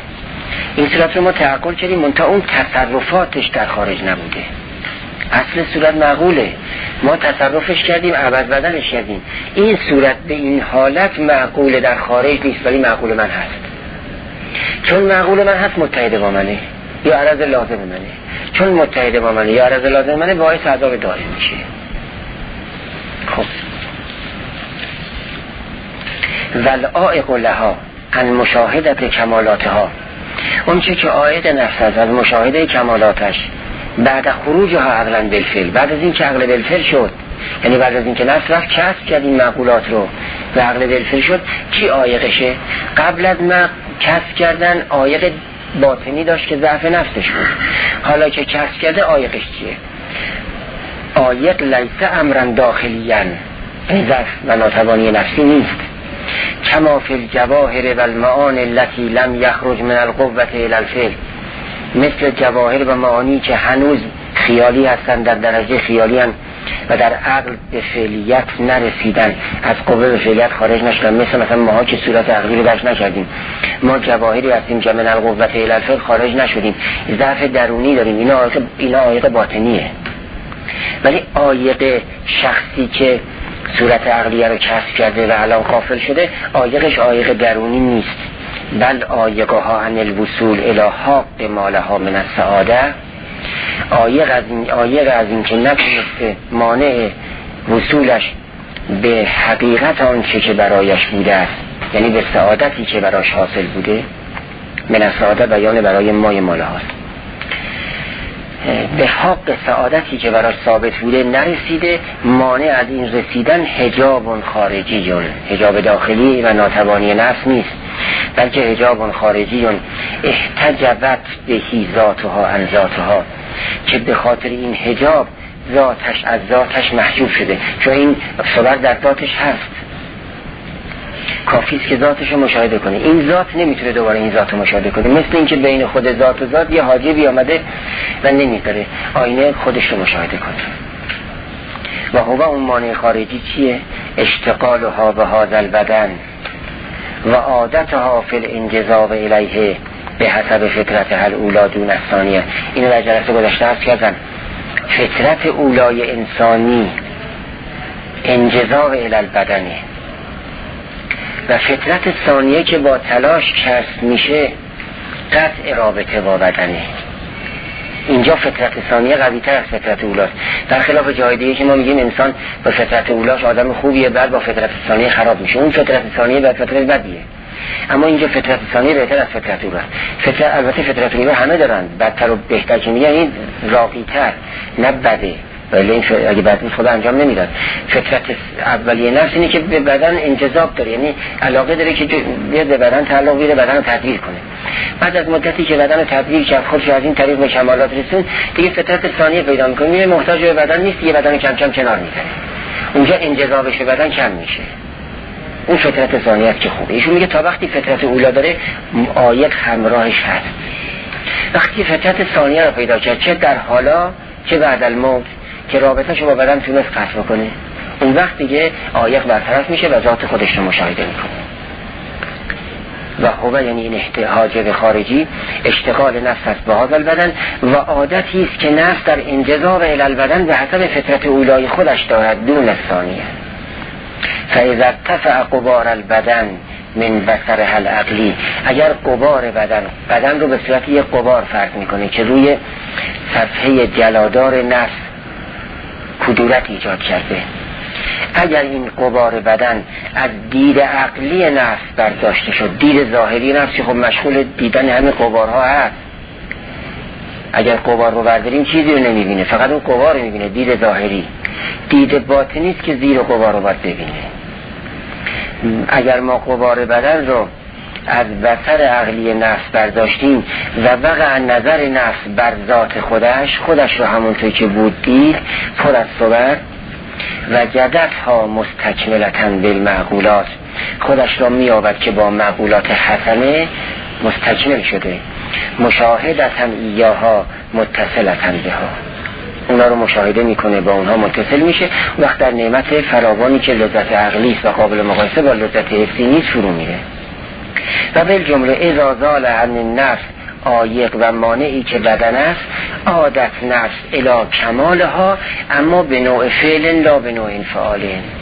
منتها اون تصرفاتش در خارج نبوده. اصل صورت معقوله، ما تصرفش کردیم، عوض بدلش کردیم. این صورت به این حالت معقوله در خارج نیست، ولی معقول من هست. چون معقول من هست متحد با منه یا عرض لازم منه. چون متحد با منه یا عرض لازم منه باعث عذاب دائم میشه. خب والعائق لها عن مشاهدت کمالاتها، اون چه که عائق نفس از مشاهده کمالاتش بعد خروجها عقلا بالفعل، بعد از این که عقل بالفعل شد، یعنی بعد از این که نفس رفت کسب کرد این معقولات رو و عقل بالفعل شد، کی عائقشه؟ قبل از ما کسب کردن عائق باطنی داشت که ضعف نفسش بود. حالا که کسب کرده عائقش چیه؟ عائق لیس امرا داخلیاً، این ضعف و ناتوانی نفسی نیست. کما فی الجواهر و المعانی التي لم یخرج من القوة الى الفعل، مثل جواهر و معانی که هنوز خیالی هستن، در درجه خیالی هستن و در عقل به فعلیت نرسیدن، از قوه به فعلیت خارج نشدن. مثلا ما که صورت عقلی رو درک نکردیم، ما جواهری هستیم که من القوة الى الفعل خارج نشدیم، ضعف درونی داریم. اینا عایق باطنیه. ولی عایق شخصی که صورت عقلیه رو کسب کرده و الان غافل شده، عایقش عایق درونی نیست، بل عایقها عن الوصول الی حق مالها من السعاده. عایق از این که نتونسته مانع وصولش به حقیقت آنچه که برایش بوده است، یعنی به سعادتی که براش حاصل بوده. من السعاده بیان برای مای ماله هاست. به حق سعادتی که براش ثابت بوده نرسیده. مانع از این رسیدن حجاب خارجی، حجاب داخلی و ناتوانی نفس نیست، بلکه حجاب خارجی احتجبت بهی ذاتها عن ذاتها، که به خاطر این حجاب ذاتش از ذاتش محجوب شده. چون این صبر در ذاتش هست، کافیست که ذاتش رو مشاهده کنه. این ذات نمیتونه دوباره این ذات رو مشاهده کنه. مثل اینکه بین خود ذات و ذات یه حاجبی آمده و نمیذاره آینه خودش رو مشاهده کنه. و هو اون مانع خارجی چیه؟ اشتغالها به هذا البدن و عادتها فی الانجذاب الیه به حسب فطرتها الاولی دون الثانیه. اینو در جلسه گذشته عرض کردم. فطرت اولای انسانی انجذاب الی البدنه و فطرت ثانیه که با تلاش کسب میشه قطع رابطه با بدنه. اینجا فطرت ثانیه قوی تر از فطرت اولاست، در خلاف جای دیگه که ما میگیم انسان با فطرت اولاش آدم خوبیه، بعد با فطرت ثانیه خراب میشه. اون فطرت ثانیه بعد فطرت بدیه، اما اینجا فطرت ثانیه بهتر از فطرت اولاست. البته فطرت اولا همه دارن، بدتر و بهتر که میگن این راقی‌تر، نه بده، ولی این اگه بعد خدا انجام نمیداد. فطرت اولیه نفس اینه که به بدن انجذاب داره، یعنی علاقه داره که بیاد به بدن تعلق بگیره، بدن رو تدبیر کنه. بعد از مدتی که بدن رو تدبیر کرد، خودش از این طریق به کمالات رسون، دیگه فطرت ثانیه پیدا میکنه، میره محتاج به بدن نیست، دیگه بدن کم کم کنار میزنه، اونجا انجذابش به بدن کم میشه. اون فطرت ثانیه است که خوبه. ایشون میگه تا وقتی فطرت اولا داره عایق همراهش هست. وقتی فطرت ثانیه رو پیدا کرد، چه در حالا چه بعد الموت، که رابطه‌شو با بدن تونست قطع کنه، اون وقت دیگه عایق برطرف میشه و ذات خودش رو مشاهده میکنه. و هو یعنی این حاجب خارجی اشتغال نفس است به هذا البدن و عادتی است که نفس در انجذاب الی البدن به حسب فطرت اولای خودش دارد دون ثانیه. فاذا ارتفع غبار البدن من بصرها العقلی، اگر غبار بدن رو به صورت یک غبار فرض میکنه که روی صفحه جلادار نفس کدورت ایجاد کرده، اگر این غبار بدن از دید عقلی نفس برداشته شد، دید ظاهری نفس که خب مشغول دیدن همه غبارها هست، اگر غبار رو برداریم چیزی رو نمیبینه، فقط اون غبار رو میبینه، دید ظاهری. دید باطنی است که زیر غبار رو باید ببینه. اگر ما غبار بدن رو از بصر عقلی نفس برداشتیم و وقع نظر نفس بر ذات خودش رو همونطور که بود دید، پر از صور و جدتها مستکملتاً بالمعقولات، خودش را میابد که با معقولات حسنه مستکمل شده، مشاهدتاً ایاها متصلتاً بها، اونا رو مشاهده میکنه، با اونها متصل میشه. وقت در نعمت فراوانی که لذت عقلی است و قابل مقایسه با لذت حسی نیست فرو میره. و بالجمله اذا زال عن النفس عایق و مانعی که بدن است، عادت نفس الی کمالها اما به نوع فعل لا به نوع انفعال.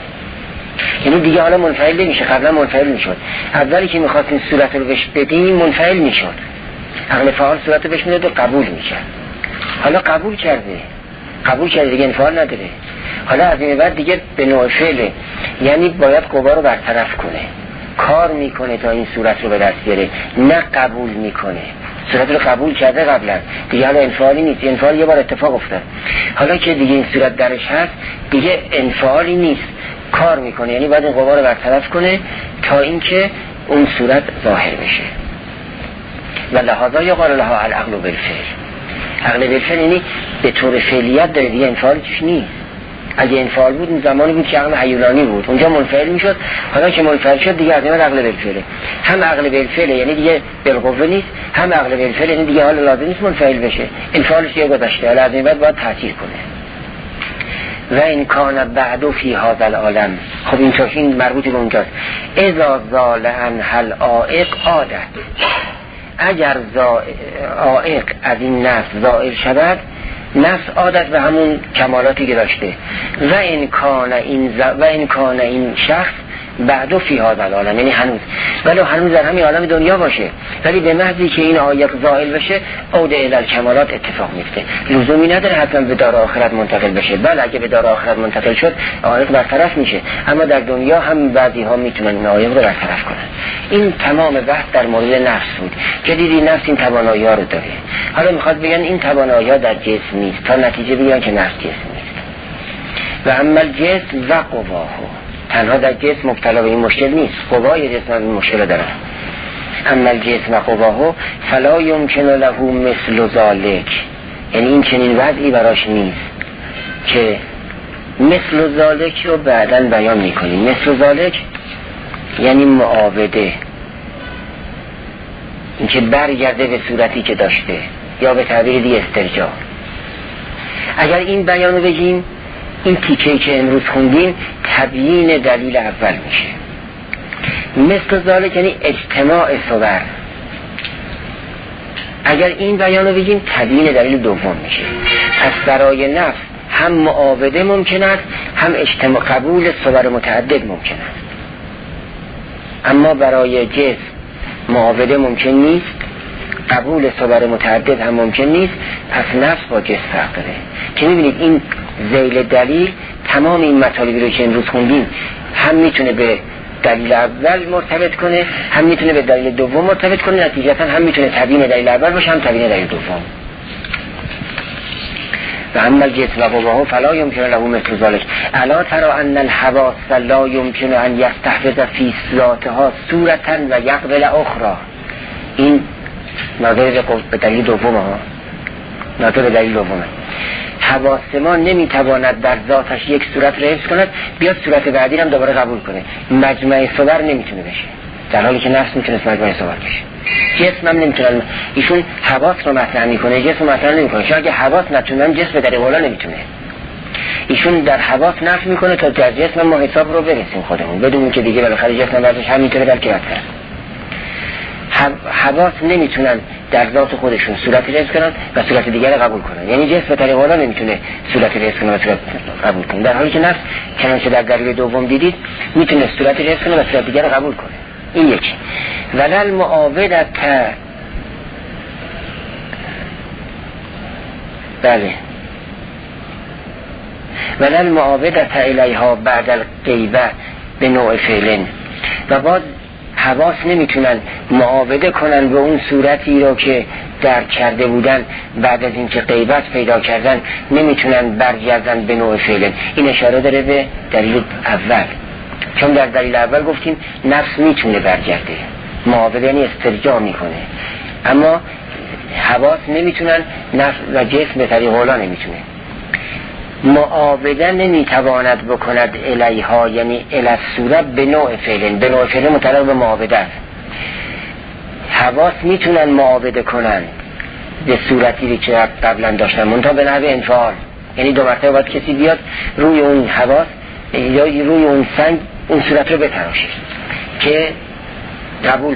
یعنی دیگه حالا منفعل نمیشه، قبلا منفعل میشد، اولی که میخواستیم صورت رو بهش بدیم منفعل میشد، عقل فعال صورت رو بهش میداد و قبول میکرد. حالا قبول کرده دیگه انفعال نداره، حالا از این بعد دیگه به نوع فعله، یعنی باید قوا رو برطرف کنه، کار میکنه تا این صورت رو به دست بیاره، نه قبول میکنه. صورت رو قبول کرده قبلا، دیگه حالا انفعالی نیست، انفعال یه بار اتفاق افتاد، حالا که دیگه این صورت درش هست دیگه انفعالی نیست، کار میکنه، یعنی باید این قوا رو برطرف کنه تا اینکه اون صورت ظاهر بشه. و لحاظا یقال لها العقل بالفعل، عقل بالفعل یعنی به طور فعلیت داره، دیگه انفعالی توش نیست. اگه انفعال بود اون زمانی بود که عقل حیولانی بود، اونجا منفعل میشد، حالا که منفعل شد دیگه از این عقل بالفعله. هم عقل بالفعله یعنی دیگه بالقوه نیست، هم عقل بالفعل یعنی دیگه حالا لازم نیست منفعل بشه، انفعالش دیگه گذشته، حالا از این بعد باید تعطیل کنه. و این کان بعد فی هذا العالم، خب این توشین مربوط به اونجاست. اذا زال عنها العائق عادت، اگر عائق از این نفس زائل شود، نفس عادت به همون کمالاتی که داشته. و این کان این شخص بعدو فی هذا العالم، یعنی هنوز در همین عالم دنیا باشه، ولی به محضی که این عایق زائل بشه عود الی الکمالات اتفاق میفته. لزومی نداره حتما به دار آخرت منتقل بشه، بله اگه به دار آخرت منتقل شد عایق برطرف میشه، اما در دنیا هم بعضی ها میتونن این عایق رو برطرف کنن. این تمام بحث در مورد نفس بود که دیدی نفس این توانایی ها رو داره. حالا میخواد بگن این توانایی ها در جسم نیست، تا نتیجه بگن که نفس جسم نیست. و اما الجسم و قواه، تنها در جسم مبتلا به این مشکل نیست، قوای جسم این مشکل داره. اما الجسم و قواه فلا یمکن له مثل ذالک، یعنی این چنین وضعی براش نیست که مثل ذالک رو بعداً بیان میکنیم. مثل ذالک یعنی معاوده، این که برگرده به صورتی که داشته، یا به تعبیر دیگه استرجاع. اگر این بیانو بگیم این تیکه‌ای که امروز خوندیم تبیین دلیل اول میشه. مثل ذالک یعنی اجتماع صور. اگر این بیان رو بگیم تبیین دلیل دوم میشه. پس برای نفس هم معاوده ممکن است، هم اجتماع قبول صور متعدد ممکن است. اما برای جسم معاوده ممکن نیست، قبول صور متعدد هم ممکن نیست. پس نفس با جسم فرق داره. که میبینید این ذیل دلیل تمام این مطالبی رو که امروز خوندیم هم میتونه به دلیل اول مرتبط کنه، هم میتونه به دلیل دوم مرتبط کنه، نتیجتا هم میتونه تبیین دلیل اول باشه، هم تبیین دلیل دوم. و اما الجسم و قواه فلا یمکن له مثل ذلک الا ترى ان الحواس لا یمکن ان یستحفظ فی ذاتها صورتا و یقبل اخرى. این نظر به دلیل دومه ها، نظر به دلیل دومه. حواس ما نمیتواند در ذاتش یک صورت رو حفظ کند بیاد صورت بعدی هم دوباره قبول کنه. مجمع صور نمیتونه بشه، در حالی که نفس میتونه مجمع صور بشه. جسم هم نمیتونه. ایشون حواس رو مطرح میکنه، جسم رو مطرح نمیکنه. چون اگه حواس نتونن جسم به درجه اولا نمیتونه. ایشون در حواس نفی میکنه تا در جسم ما حساب رو برسیم خودمون، بدون که دیگه بالاخره جسم ورزش همینطوره بلکه بدتر. حواس نمیتونن در ذات خودشون صورتی حفظ کنن و صورت دیگر قبول کنن. یعنی جسم به طریق اولا نمیتونه صورتی حفظ کنه و صورت قبول کنه، در حالی که نفس چنانچه در دلیل دوم دیدید میتونه صورتی حفظ کنه و صورت دیگر قبول کنه. این یکی. ولل معاودت بله ولل معاودت الیها بعد الغیبه به نوع فعلن. و باز حواس نمیتونن معاوده کنن به اون صورتی رو که درک کرده بودن بعد از اینکه غیبت پیدا کردن، نمیتونن برگردن به نوع فعلن. این اشاره داره به دلیل اول، چون در دلیل اول گفتیم نفس میتونه برگرده، معاوده یعنی استرجاع میکنه، اما حواس نمیتونن، نفس و جسم به طریق اولا نمیتونه. معاوده نمیتواند بکند الیها یعنی الی صورت به نوع فعلن. به نوع فعلن متعلق به معاوده است. حواس میتونن معاوده کنن به صورتی که قبلا داشتن منتها به نحو انفعال، یعنی دو مرتبه باید کسی بیاد روی اون حواس یا روی اون سنگ اون صورت رو بتراشه که قبول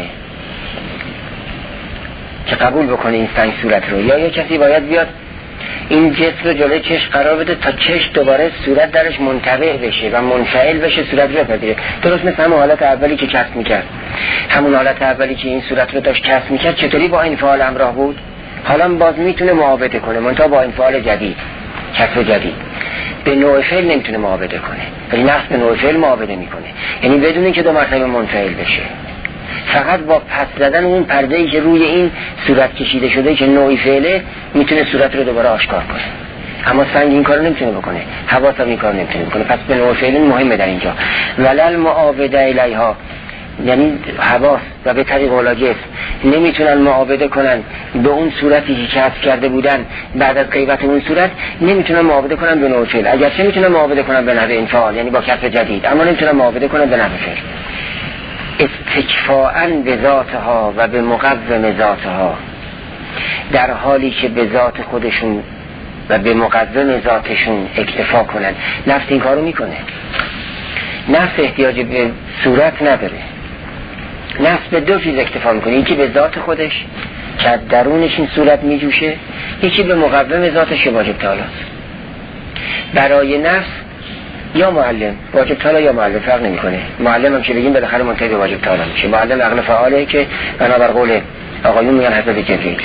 بکنه این سنگ صورت رو، یا یه کسی باید بیاد این جسم رو جلوی چشم قرار بده تا چشم دوباره صورت درش منطبع بشه و منفعل بشه، صورت رو بپذیره. درست مثل همون حالت اولی که کسب میکرد، همون حالت اولی که این صورت رو داشت کسب میکرد چطوری با انفعال همراه بود، حالا باز میتونه معاوده کنه منتها با انفعال جدید، کسب جدید. به نوع فعل نمیتونه معاوده کنه، ولی نفس به نوع فعل معاوده میکنه، یعنی بدون اینکه دو مرتبه منفعل بشه، فقط با پس زدن اون پرده‌ای که روی این صورت کشیده شده که نوعی فعله میتونه صورت رو دوباره آشکار کنه. اما سنگ این کارو نمیتونه بکنه، حواس هم این کارو نمیتونه بکنه. پس به نوع فعل مهمه در اینجا. ولل معاوده الیها یعنی حواس و به طریق اولا جسم نمیتونن معاوده کنن به اون صورتی که کسب کرده بودن بعد از غیبت اون صورت، نمیتونن معاوده کنن به نوع فعل. اگرچه میتونن معاوده کنن به نحو انفعال یعنی با کسب جدید، اما نمیتونن معاوده کنن به نحو فعل. استکفاءً به ذاتها و به مقوم ذاتها، در حالی که به ذات خودشون و به مقوم ذاتشون اکتفا کنن. نفس این کارو میکنه. نفس احتیاج به صورت نداره، نفس به دو چیز اکتفا میکنه، یکی به ذات خودش که درونش این صورت میجوشه، یکی به مقوم ذاتش که واجب تعالی است. برای نفس یا معلم واجب تعالی یا معلم فرق نمیکنه. معلم هم که بگیم بالاخره منتهی به واجب تعالی میشه. معلم عقل فعاله که بنابر قول آقایون میگن حضرت جبریل.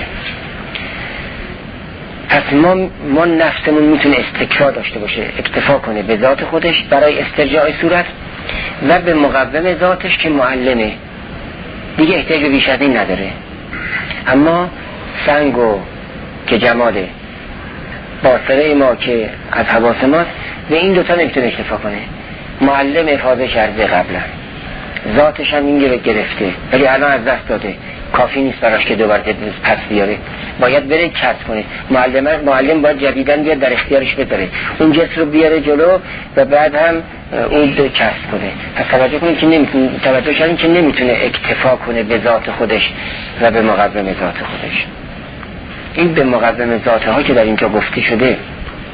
پس ما نفسمون میتونه استکفا داشته باشه، اکتفا کنه به ذات خودش برای استرجاع صورت و به مقوم ذاتش که معلمه، دیگه احتیاج به بیش از این نداره. اما سنگو که جماده، باصره ما که از حواس ماست، به این دوتا نمیتونه اکتفا کنه. معلم افاده کرده قبلا، ذاتش هم این گرفته ولی الان از دست داده، کافی نیست براش که دوباره پس بیاره، باید بره کسب کنه. معلم باید جدیدن بیاد در اختیارش بذاره، اون جسم رو بیاره جلو و بعد هم اون دو کسب کنه. پس توجه کنید که نمیتونه اکتفا کنه به ذات خودش و به مقوم ذات خودش. این به مقوم ذاتها که در اینجا گفته شده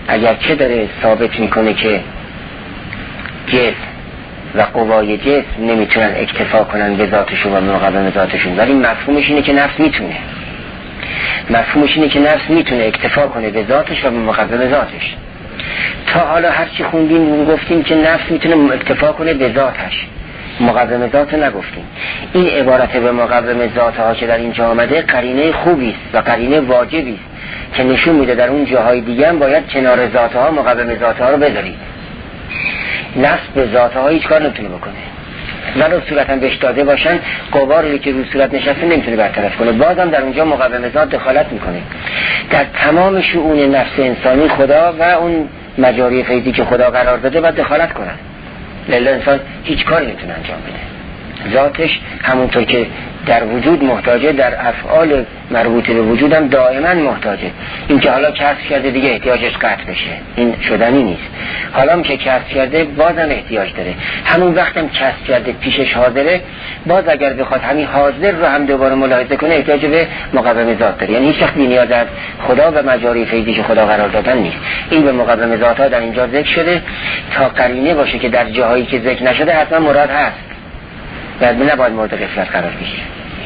اگر چه داره ثابت میکنه که جسم و قوای جسم نمیتونن اکتفا کنن به ذاتشون و مقابل ذاتشون، ولی مفهومش اینه که نفس میتونه. مفهومش اینه که نفس میتونه اکتفا کنه به ذاتش و به مقابل ذاتش. تا حالا هرچی خوندیم گفتیم که نفس میتونه اکتفا کنه به ذاتش، مقوم ذات نگفتیم. این عبارت به مقوم ذات ها که در اینجا آمده قرینه خوبی است و قرینه واجبی است که نشون میده در اون جاهای دیگه هم باید کنار ذات ها مقوم ذات ها رو بذارید. نفس به ذات ها هیچ کار نمیتونه بکنه، ولو صورتا بهش داده باشن قواری که روی صورت نشسته نمیتونه برطرف کنه، بازم در اونجا مقوم ذات دخالت میکنه. در تمام شؤون نفس انسانی خدا و اون مجاری فیضی که خدا قرار داده باید دخالت کنن، لذا انسان هیچ کاری نمیتونه انجام بده. ذاتش همونطور که در وجود محتاجه، در افعال مربوطه به وجود هم دائما محتاجه. این که حالا کسب کرده دیگه احتیاجش قطع بشه، این شدنی نیست. حالا هم که کسب کرده بازم احتیاج داره. همون وقتم کسب کرده پیشش حاضره، باز اگر بخواد همین حاضر رو هم دوباره ملاحظه کنه احتیاج به مقوم ذات داره. یعنی هیچ وقت نیاز از خدا و مجاری فیضی که خدا قرار دادن نیست. این به مقوم ذات ها در اینجا ذکر شده تا قرینه باشه که در جاهایی که ذکر نشده حتما مراد هست و نباید مورد غفلت قرار بگیره.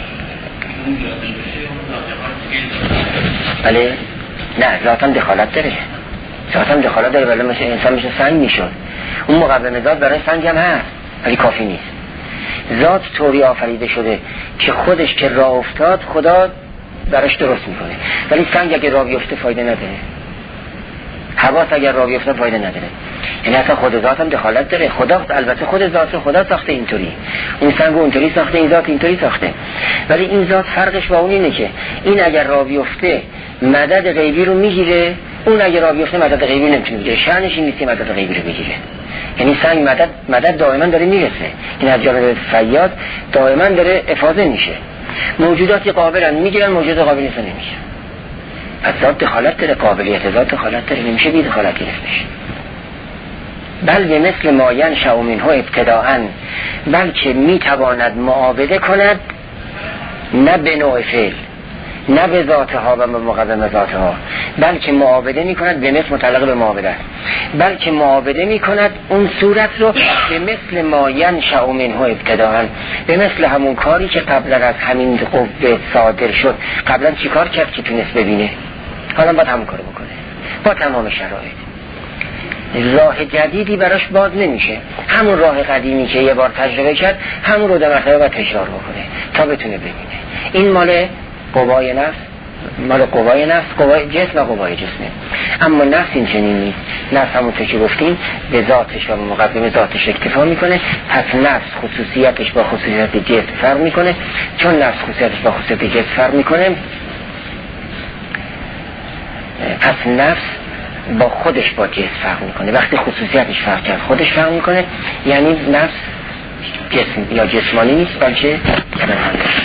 بله نه، ذاتم دخالت داره، ذاتم دخالت داره، ولی مثل انسان میشه سنگ میشد. اون مقوم ذات برای سنگ هم هست ولی کافی نیست. ذات طوری آفریده شده که خودش که راه افتاد خدا براش درست میکنه، ولی سنگ اگه راه بیفته فایده نداره، حواس اگر راه بیفته فایده نداره. یعنی اصلا خود ذات هم دخالت داره. خدا البته خود ذات خدا ساخته اینطوری، اون سنگ اونطوری ساخته، این ذات اینطوری ساخته، ولی این ذات فرقش با اون اینه که این اگر راه بیفته مدد غیبی رو میگیره، اون اگر راه بیفته مدد غیبی نمیتونه بگیره. شأنش این نیست که مدد غیبی رو بگیره. یعنی سنگ مدد دائما داره میرسه، این از جانب فیاض دائما داره افاضه میشه. موجوداتی قابلن میگیرن، موجودات قابل نیستن نمیگیرن. پس ذات دخالت داره، قابلیت ذات دخالت داره، نمیشه بی دخالت گرفتش. بل به مثل ما ینشأ منه ابتداءً، بلکه میتواند معاوده کند، نه به نوع فعل، نه به ذاتها و مقدم ذاتها، بلکه معاوده میکند. به مثل متعلق به معاوده است، بلکه معاوده میکند اون صورت رو به مثل ما ینشأ منه ابتداءً، به مثل همون کاری که قبلا از همین قوه صادر شد. قبلا چی کار کرد که تونست ببینه؟ حالا باید همون کارو بکنه با تمام شرایط. راه جدیدی براش باز نمیشه، همون راه قدیمی که یه بار تجربه کرد همون رو در مرتبه باید تکرار بکنه تا بتونه ببینه. این مال قوای نفس، مال قوای نفس، قوای جسم و قوای جسمه. اما نفس این چنین نیست. نفس همونطور که گفتیم به ذاتش و مقدم ذاتش اکتفا میکنه. پس نفس خصوصیتش با خصوصیت جسم فرق میکنه. چون نفس خصوصیتش با خصوصیت جسم فرق میکنه، پس نفس با خودش با جسم فرق میکنه. وقتی خصوصیتش فرق کرد خودش فرق میکنه، یعنی نفس جسم یا جسمانی نیست بلکه